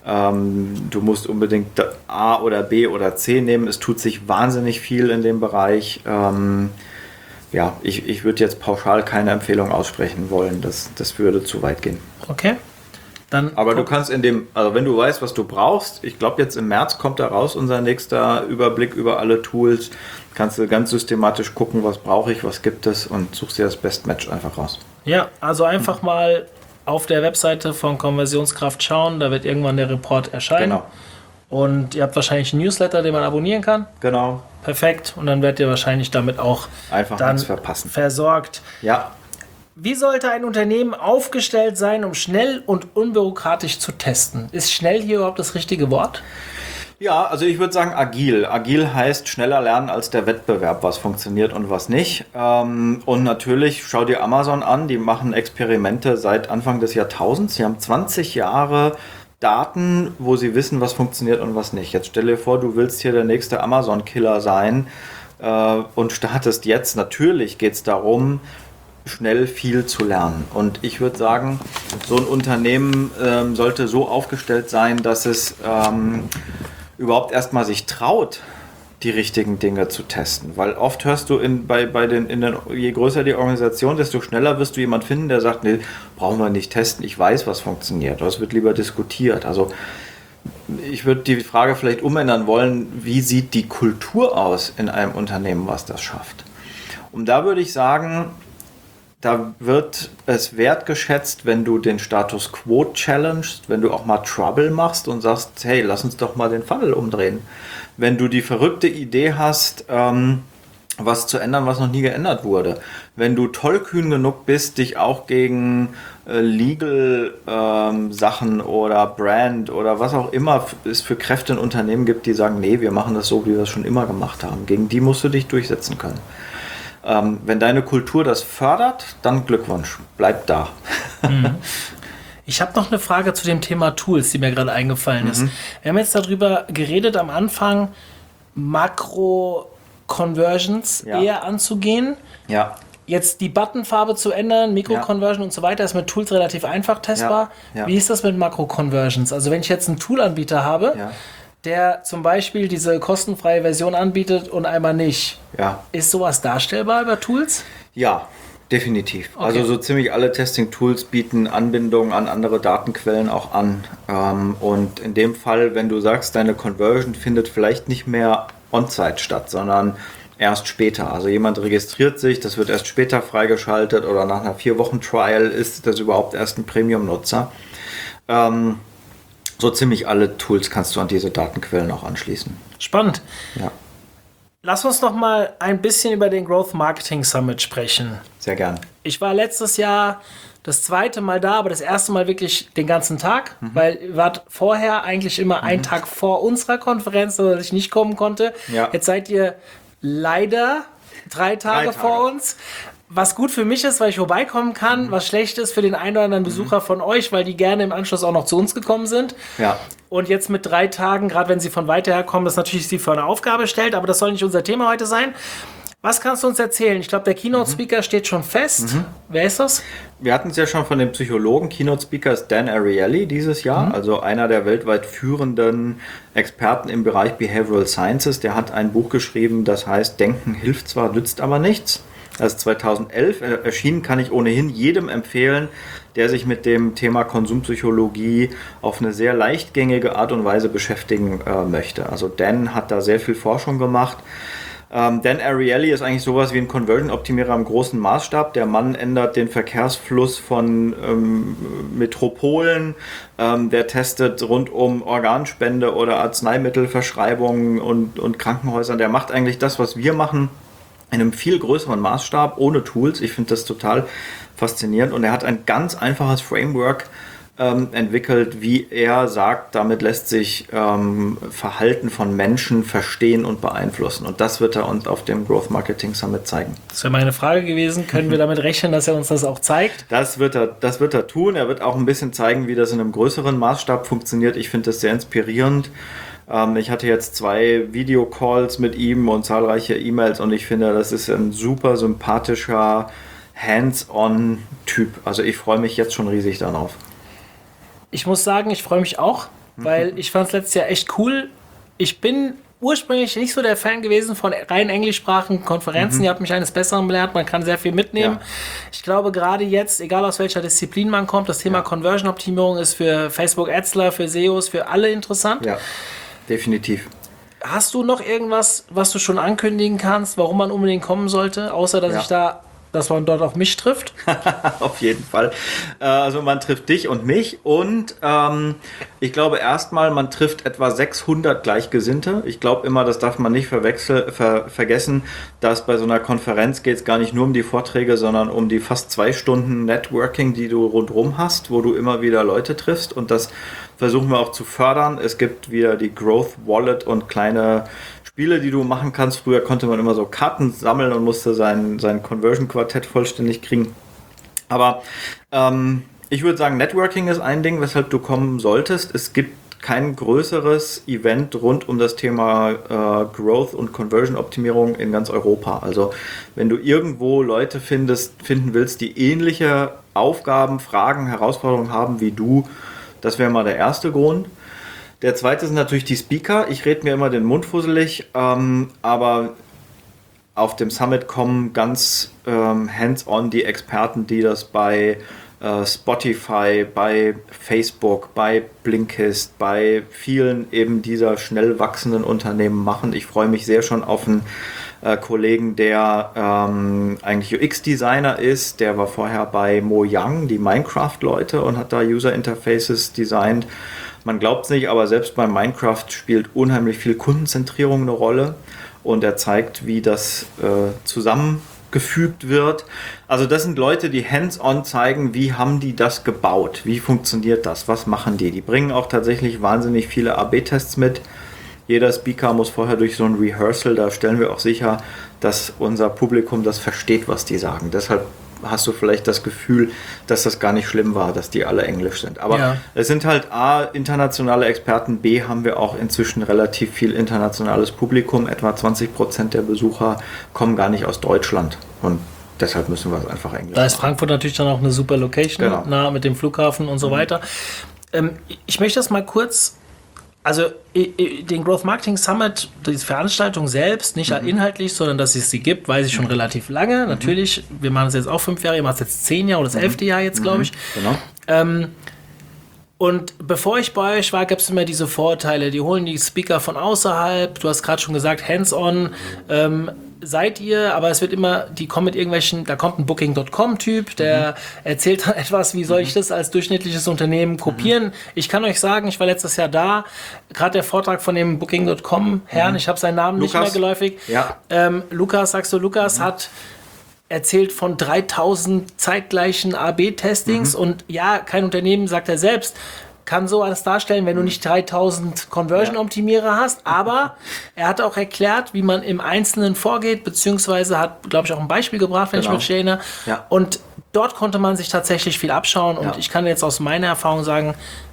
Speaker 1: Ähm, du musst unbedingt A oder B oder C nehmen. Es tut sich wahnsinnig viel in dem Bereich. Ähm, ja, ich, ich würde jetzt pauschal keine Empfehlung aussprechen wollen. Das, das würde zu weit gehen.
Speaker 3: Okay. Dann
Speaker 1: Aber du kannst in dem, also wenn du weißt, was du brauchst, ich glaube jetzt im März kommt da raus unser nächster Überblick über alle Tools, kannst du ganz systematisch gucken, was brauche ich, was gibt es und suchst dir das Best Match einfach raus.
Speaker 3: Ja, also einfach mal auf der Webseite von Konversionskraft schauen, da wird irgendwann der Report erscheinen.
Speaker 1: Genau.
Speaker 3: Und ihr habt wahrscheinlich einen Newsletter, den man abonnieren kann.
Speaker 1: Genau.
Speaker 3: Perfekt. Und dann werdet ihr wahrscheinlich damit auch
Speaker 1: Einfach
Speaker 3: dann
Speaker 1: nichts verpassen.
Speaker 3: versorgt.
Speaker 1: Ja.
Speaker 3: Wie sollte ein Unternehmen aufgestellt sein, um schnell und unbürokratisch zu testen? Ist schnell hier überhaupt das richtige Wort?
Speaker 1: Ja, also ich würde sagen agil. Agil heißt schneller lernen als der Wettbewerb, was funktioniert und was nicht. Ähm, und natürlich, schau dir Amazon an, die machen Experimente seit Anfang des Jahrtausends. Sie haben zwanzig Jahre Daten, wo sie wissen, was funktioniert und was nicht. Jetzt stell dir vor, du willst hier der nächste Amazon-Killer sein äh, und startest jetzt. Natürlich geht es darum, schnell viel zu lernen. Und ich würde sagen, so ein Unternehmen ähm, sollte so aufgestellt sein, dass es ähm, überhaupt erstmal sich traut, die richtigen Dinge zu testen. Weil oft hörst du, in, bei, bei den, in den, je größer die Organisation, desto schneller wirst du jemanden finden, der sagt, nee, brauchen wir nicht testen, ich weiß, was funktioniert. Das wird lieber diskutiert. Also ich würde die Frage vielleicht umändern wollen, wie sieht die Kultur aus in einem Unternehmen, was das schafft? Und da würde ich sagen, da wird es wertgeschätzt, wenn du den Status Quo challengest, wenn du auch mal Trouble machst und sagst, hey, lass uns doch mal den Funnel umdrehen. Wenn du die verrückte Idee hast, ähm, was zu ändern, was noch nie geändert wurde. Wenn du tollkühn genug bist, dich auch gegen äh, Legal ähm, Sachen oder Brand oder was auch immer es für Kräfte in Unternehmen gibt, die sagen, nee, wir machen das so, wie wir es schon immer gemacht haben. Gegen die musst du dich durchsetzen können. Ähm, wenn deine Kultur das fördert, dann Glückwunsch, bleib da.
Speaker 3: Ich habe noch eine Frage zu dem Thema Tools, die mir gerade eingefallen ist. Wir haben jetzt darüber geredet am Anfang, Makro-Conversions
Speaker 1: Ja.
Speaker 3: eher anzugehen.
Speaker 1: Ja,
Speaker 3: Jetzt die Buttonfarbe zu ändern, Mikro-Conversion und so weiter, ist mit Tools relativ einfach testbar.
Speaker 1: Ja, ja.
Speaker 3: Wie ist das mit Makro-Conversions? Also wenn ich jetzt einen Toolanbieter habe,
Speaker 1: ja,
Speaker 3: der zum Beispiel diese kostenfreie Version anbietet und einmal nicht,
Speaker 1: ja.
Speaker 3: ist sowas darstellbar über Tools?
Speaker 1: Ja, Definitiv.
Speaker 3: Okay.
Speaker 1: Also so ziemlich alle Testing-Tools bieten Anbindungen an andere Datenquellen auch an. Ähm, und in dem Fall, wenn du sagst, deine Conversion findet vielleicht nicht mehr on-site statt, sondern erst später. Also jemand registriert sich, das wird erst später freigeschaltet oder nach einer vier Wochen Trial ist das überhaupt erst ein Premium-Nutzer. Ähm, so ziemlich alle Tools kannst du an diese Datenquellen auch anschließen.
Speaker 3: Spannend.
Speaker 1: Ja.
Speaker 3: Lass uns noch mal ein bisschen über den Growth Marketing Summit sprechen.
Speaker 1: Sehr gern.
Speaker 3: Ich war letztes Jahr das zweite Mal da, aber das erste Mal wirklich den ganzen Tag, mhm. weil ihr wart vorher eigentlich immer mhm. einen Tag vor unserer Konferenz, dass ich nicht kommen konnte.
Speaker 1: Ja.
Speaker 3: Jetzt seid ihr leider drei Tage, drei Tage vor uns. Was gut für mich ist, weil ich vorbeikommen kann, mhm. was schlecht ist für den einen oder anderen Besucher mhm. von euch, weil die gerne im Anschluss auch noch zu uns gekommen sind.
Speaker 1: Ja.
Speaker 3: Und jetzt mit drei Tagen, gerade wenn sie von weiter her kommen, das natürlich sie vor eine Aufgabe stellt, aber das soll nicht unser Thema heute sein. Was kannst du uns erzählen? Ich glaube, der Keynote-Speaker mhm. steht schon fest. Mhm. Wer ist das?
Speaker 1: Wir hatten es ja schon von dem Psychologen. Keynote-Speaker ist Dan Ariely dieses Jahr, mhm. also einer der weltweit führenden Experten im Bereich Behavioral Sciences. Der hat ein Buch geschrieben, das heißt Denken hilft zwar, nützt aber nichts. Das ist zweitausendelf erschienen, kann ich ohnehin jedem empfehlen, der sich mit dem Thema Konsumpsychologie auf eine sehr leichtgängige Art und Weise beschäftigen äh, möchte. Also Dan hat da sehr viel Forschung gemacht. Ähm, Dan Ariely ist eigentlich sowas wie ein Conversion-Optimierer im großen Maßstab. Der Mann ändert den Verkehrsfluss von ähm, Metropolen. Ähm, der testet rund um Organspende oder Arzneimittelverschreibungen und, und Krankenhäusern. Der macht eigentlich das, was wir machen, in einem viel größeren Maßstab, ohne Tools. Ich finde das total faszinierend. Und er hat ein ganz einfaches Framework ähm, entwickelt, wie er sagt, damit lässt sich ähm, Verhalten von Menschen verstehen und beeinflussen. Und das wird er uns auf dem Growth Marketing Summit zeigen.
Speaker 3: Das wäre meine Frage gewesen. Können wir damit rechnen, dass er uns das auch zeigt?
Speaker 1: Das wird er, das wird er tun. Er wird auch ein bisschen zeigen, wie das in einem größeren Maßstab funktioniert. Ich finde das sehr inspirierend. Ich hatte jetzt zwei Videocalls mit ihm und zahlreiche E-Mails und ich finde, das ist ein super sympathischer Hands-on-Typ. Also ich freue mich jetzt schon riesig darauf.
Speaker 3: Ich muss sagen, ich freue mich auch, weil ich fand es letztes Jahr echt cool. Ich bin ursprünglich nicht so der Fan gewesen von rein englischsprachigen Konferenzen. Mhm. Ihr habt mich eines Besseren belehrt, man kann sehr viel mitnehmen. Ja. Ich glaube, gerade jetzt, egal aus welcher Disziplin man kommt, das Thema ja. Conversion-Optimierung ist für Facebook-Adsler, für S E Os, für alle interessant.
Speaker 1: Ja. Definitiv.
Speaker 3: Hast du noch irgendwas, was du schon ankündigen kannst, warum man unbedingt kommen sollte, außer dass ja. ich da, dass man dort auch mich trifft?
Speaker 1: Auf jeden Fall. Also man trifft dich und mich und ähm, ich glaube erstmal, man trifft etwa sechshundert Gleichgesinnte. Ich glaube immer, das darf man nicht verwechsel, ver, vergessen, dass bei so einer Konferenz geht es gar nicht nur um die Vorträge, sondern um die fast zwei Stunden Networking, die du rundherum hast, wo du immer wieder Leute triffst und das versuchen wir auch zu fördern. Es gibt wieder die Growth Wallet und kleine Spiele, die du machen kannst. Früher konnte man immer so Karten sammeln und musste sein, sein Conversion-Quartett vollständig kriegen. Aber ähm, ich würde sagen, Networking ist ein Ding, weshalb du kommen solltest. Es gibt kein größeres Event rund um das Thema äh, Growth und Conversion-Optimierung in ganz Europa. Also wenn du irgendwo Leute findest, finden willst, die ähnliche Aufgaben, Fragen, Herausforderungen haben wie du, das wäre mal der erste Grund. Der zweite sind natürlich die Speaker. Ich rede mir immer den Mund fusselig, ähm, aber auf dem Summit kommen ganz ähm, hands-on die Experten, die das bei äh, Spotify, bei Facebook, bei Blinkist, bei vielen eben dieser schnell wachsenden Unternehmen machen. Ich freue mich sehr schon auf einen äh, Kollegen, der ähm, eigentlich U X-Designer ist. Der war vorher bei Mojang, die Minecraft-Leute, und hat da User-Interfaces designt. Man glaubt es nicht, aber selbst bei Minecraft spielt unheimlich viel Kundenzentrierung eine Rolle. Und er zeigt, wie das äh, zusammengefügt wird. Also das sind Leute, die hands-on zeigen, wie haben die das gebaut, wie funktioniert das, was machen die. Die bringen auch tatsächlich wahnsinnig viele A B Tests mit. Jeder Speaker muss vorher durch so ein Rehearsal, da stellen wir auch sicher, dass unser Publikum das versteht, was die sagen. Deshalb hast du vielleicht das Gefühl, dass das gar nicht schlimm war, dass die alle Englisch sind. Aber ja. Es sind halt A, internationale Experten, B, haben wir auch inzwischen relativ viel internationales Publikum. Etwa zwanzig Prozent der Besucher kommen gar nicht aus Deutschland. Und deshalb müssen wir es einfach Englisch
Speaker 3: Da ist machen. Frankfurt natürlich dann auch eine super Location, genau. nah mit dem Flughafen und so mhm. weiter. Ähm, ich möchte das mal kurz Also den Growth Marketing Summit, diese Veranstaltung selbst, nicht mhm. inhaltlich, sondern dass es sie gibt, weiß ich schon mhm. relativ lange. Mhm. Natürlich, wir machen es jetzt auch fünf Jahre, ihr macht es jetzt zehn Jahre oder das mhm. elfte Jahr jetzt, glaube ich.
Speaker 1: Genau.
Speaker 3: Ähm, und bevor ich bei euch war, gab es immer diese Vorteile. Die holen die Speaker von außerhalb. Du hast gerade schon gesagt, hands-on. Ähm, seid ihr, aber es wird immer, die kommen mit irgendwelchen, da kommt ein Booking Punkt com-Typ, der mhm. erzählt dann etwas, wie soll ich das als durchschnittliches Unternehmen kopieren. Mhm. Ich kann euch sagen, ich war letztes Jahr da, gerade der Vortrag von dem Booking Punkt com-Herrn, mhm. ich habe seinen Namen Lukas. Nicht mehr geläufig.
Speaker 1: Ja.
Speaker 3: Ähm, Lukas, sagst du, Lukas mhm. hat erzählt von dreitausend zeitgleichen A B Testings mhm. und ja, kein Unternehmen, sagt er selbst, kann so alles darstellen, wenn du nicht dreitausend Conversion-Optimierer hast, aber er hat auch erklärt, wie man im Einzelnen vorgeht, beziehungsweise hat, glaube ich, auch ein Beispiel gebracht, wenn genau. ich mich erinnere.
Speaker 1: Ja.
Speaker 3: Und dort konnte man sich tatsächlich viel abschauen und ja. ich kann jetzt aus meiner Erfahrung sagen,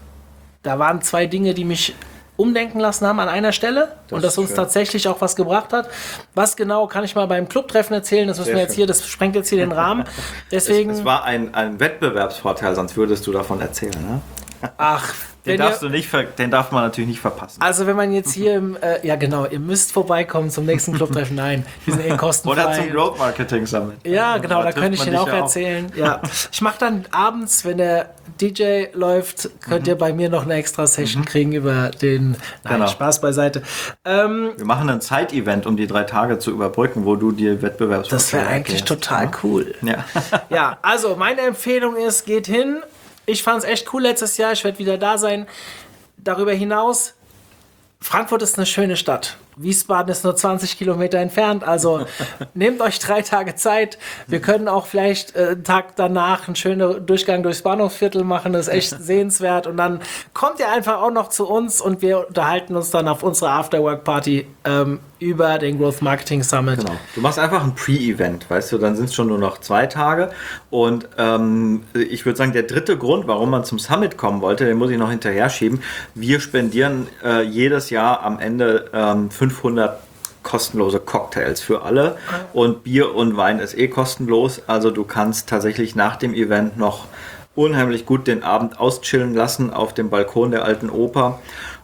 Speaker 3: da waren zwei Dinge, die mich umdenken lassen haben an einer Stelle das und das uns schön. tatsächlich auch was gebracht hat. Was genau, kann ich mal beim Clubtreffen erzählen, das müssen Sehr wir jetzt schön. hier, das sprengt jetzt hier den Rahmen. Deswegen,
Speaker 1: es, es war ein, ein Wettbewerbsvorteil, sonst würdest du davon erzählen, ne?
Speaker 3: Ach,
Speaker 1: den, darfst ihr, du nicht ver- den darf man natürlich nicht verpassen.
Speaker 3: Also wenn man jetzt hier, im, äh, ja genau, ihr müsst vorbeikommen zum nächsten Clubtreffen. Nein, wir sind eh kostenfrei.
Speaker 1: Oder zum Growth Marketing Summit.
Speaker 3: Ja, genau, da, da könnte ich den auch erzählen. Auch. Ja. Ich mache dann abends, wenn der D J läuft, könnt mhm. ihr bei mir noch eine extra Session mhm. kriegen über den, nein, genau. Spaß beiseite. Ähm,
Speaker 1: wir machen ein Side-Event, um die drei Tage zu überbrücken, wo du die Wettbewerbsvorteile
Speaker 3: Das wäre eigentlich erklärst. total cool.
Speaker 1: Ja.
Speaker 3: Ja, also meine Empfehlung ist, geht hin. Ich fand es echt cool letztes Jahr. Ich werde wieder da sein. Darüber hinaus, Frankfurt ist eine schöne Stadt. Wiesbaden ist nur zwanzig Kilometer entfernt. Also nehmt euch drei Tage Zeit. Wir können auch vielleicht äh, einen Tag danach einen schönen Durchgang durchs Bahnhofsviertel machen. Das ist echt sehenswert. Und dann kommt ihr einfach auch noch zu uns und wir unterhalten uns dann auf unserer Afterwork-Party ähm, über den Growth Marketing Summit.
Speaker 1: Genau. Du machst einfach ein Pre-Event, weißt du, dann sind es schon nur noch zwei Tage. Und ähm, ich würde sagen, der dritte Grund, warum man zum Summit kommen wollte, den muss ich noch hinterher schieben. Wir spendieren äh, jedes Jahr am Ende ähm, fünfhundert kostenlose Cocktails für alle und Bier und Wein ist eh kostenlos, also du kannst tatsächlich nach dem Event noch unheimlich gut den Abend auschillen lassen auf dem Balkon der Alten Oper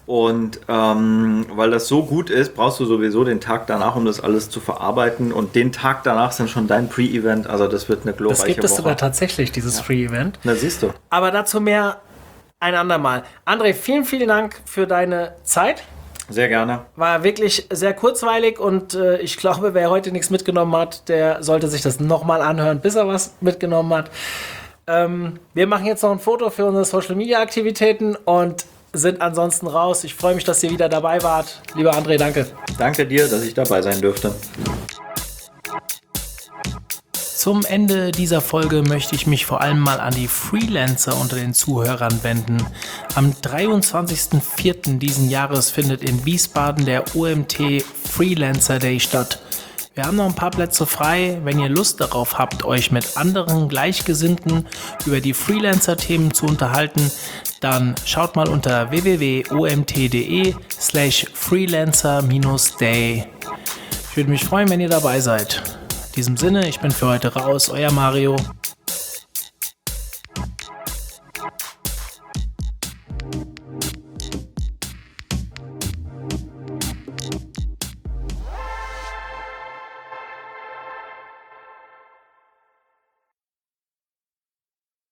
Speaker 1: und ähm, weil das so gut ist, brauchst du sowieso den Tag danach, um das alles zu verarbeiten und den Tag danach sind schon dein Pre-Event, also das wird eine glorreiche Woche.
Speaker 3: Das gibt es
Speaker 1: Woche.
Speaker 3: sogar tatsächlich, dieses ja. Pre-Event.
Speaker 1: Na siehst du.
Speaker 3: Aber dazu mehr ein andermal. André, vielen, vielen Dank für deine Zeit.
Speaker 1: Sehr gerne.
Speaker 3: War wirklich sehr kurzweilig und äh, ich glaube, wer heute nichts mitgenommen hat, der sollte sich das nochmal anhören, bis er was mitgenommen hat. Ähm, wir machen jetzt noch ein Foto für unsere Social-Media-Aktivitäten und sind ansonsten raus. Ich freue mich, dass ihr wieder dabei wart. Lieber André, danke.
Speaker 1: Danke dir, dass ich dabei sein durfte.
Speaker 3: Zum Ende dieser Folge möchte ich mich vor allem mal an die Freelancer unter den Zuhörern wenden. Am dreiundzwanzigsten vierten diesen Jahres findet in Wiesbaden der O M T Freelancer Day statt. Wir haben noch ein paar Plätze frei. Wenn ihr Lust darauf habt, euch mit anderen Gleichgesinnten über die Freelancer-Themen zu unterhalten, dann schaut mal unter w w w punkt o m t punkt d e slash freelancer day. Ich würde mich freuen, wenn ihr dabei seid. In diesem Sinne, ich bin für heute raus, euer Mario.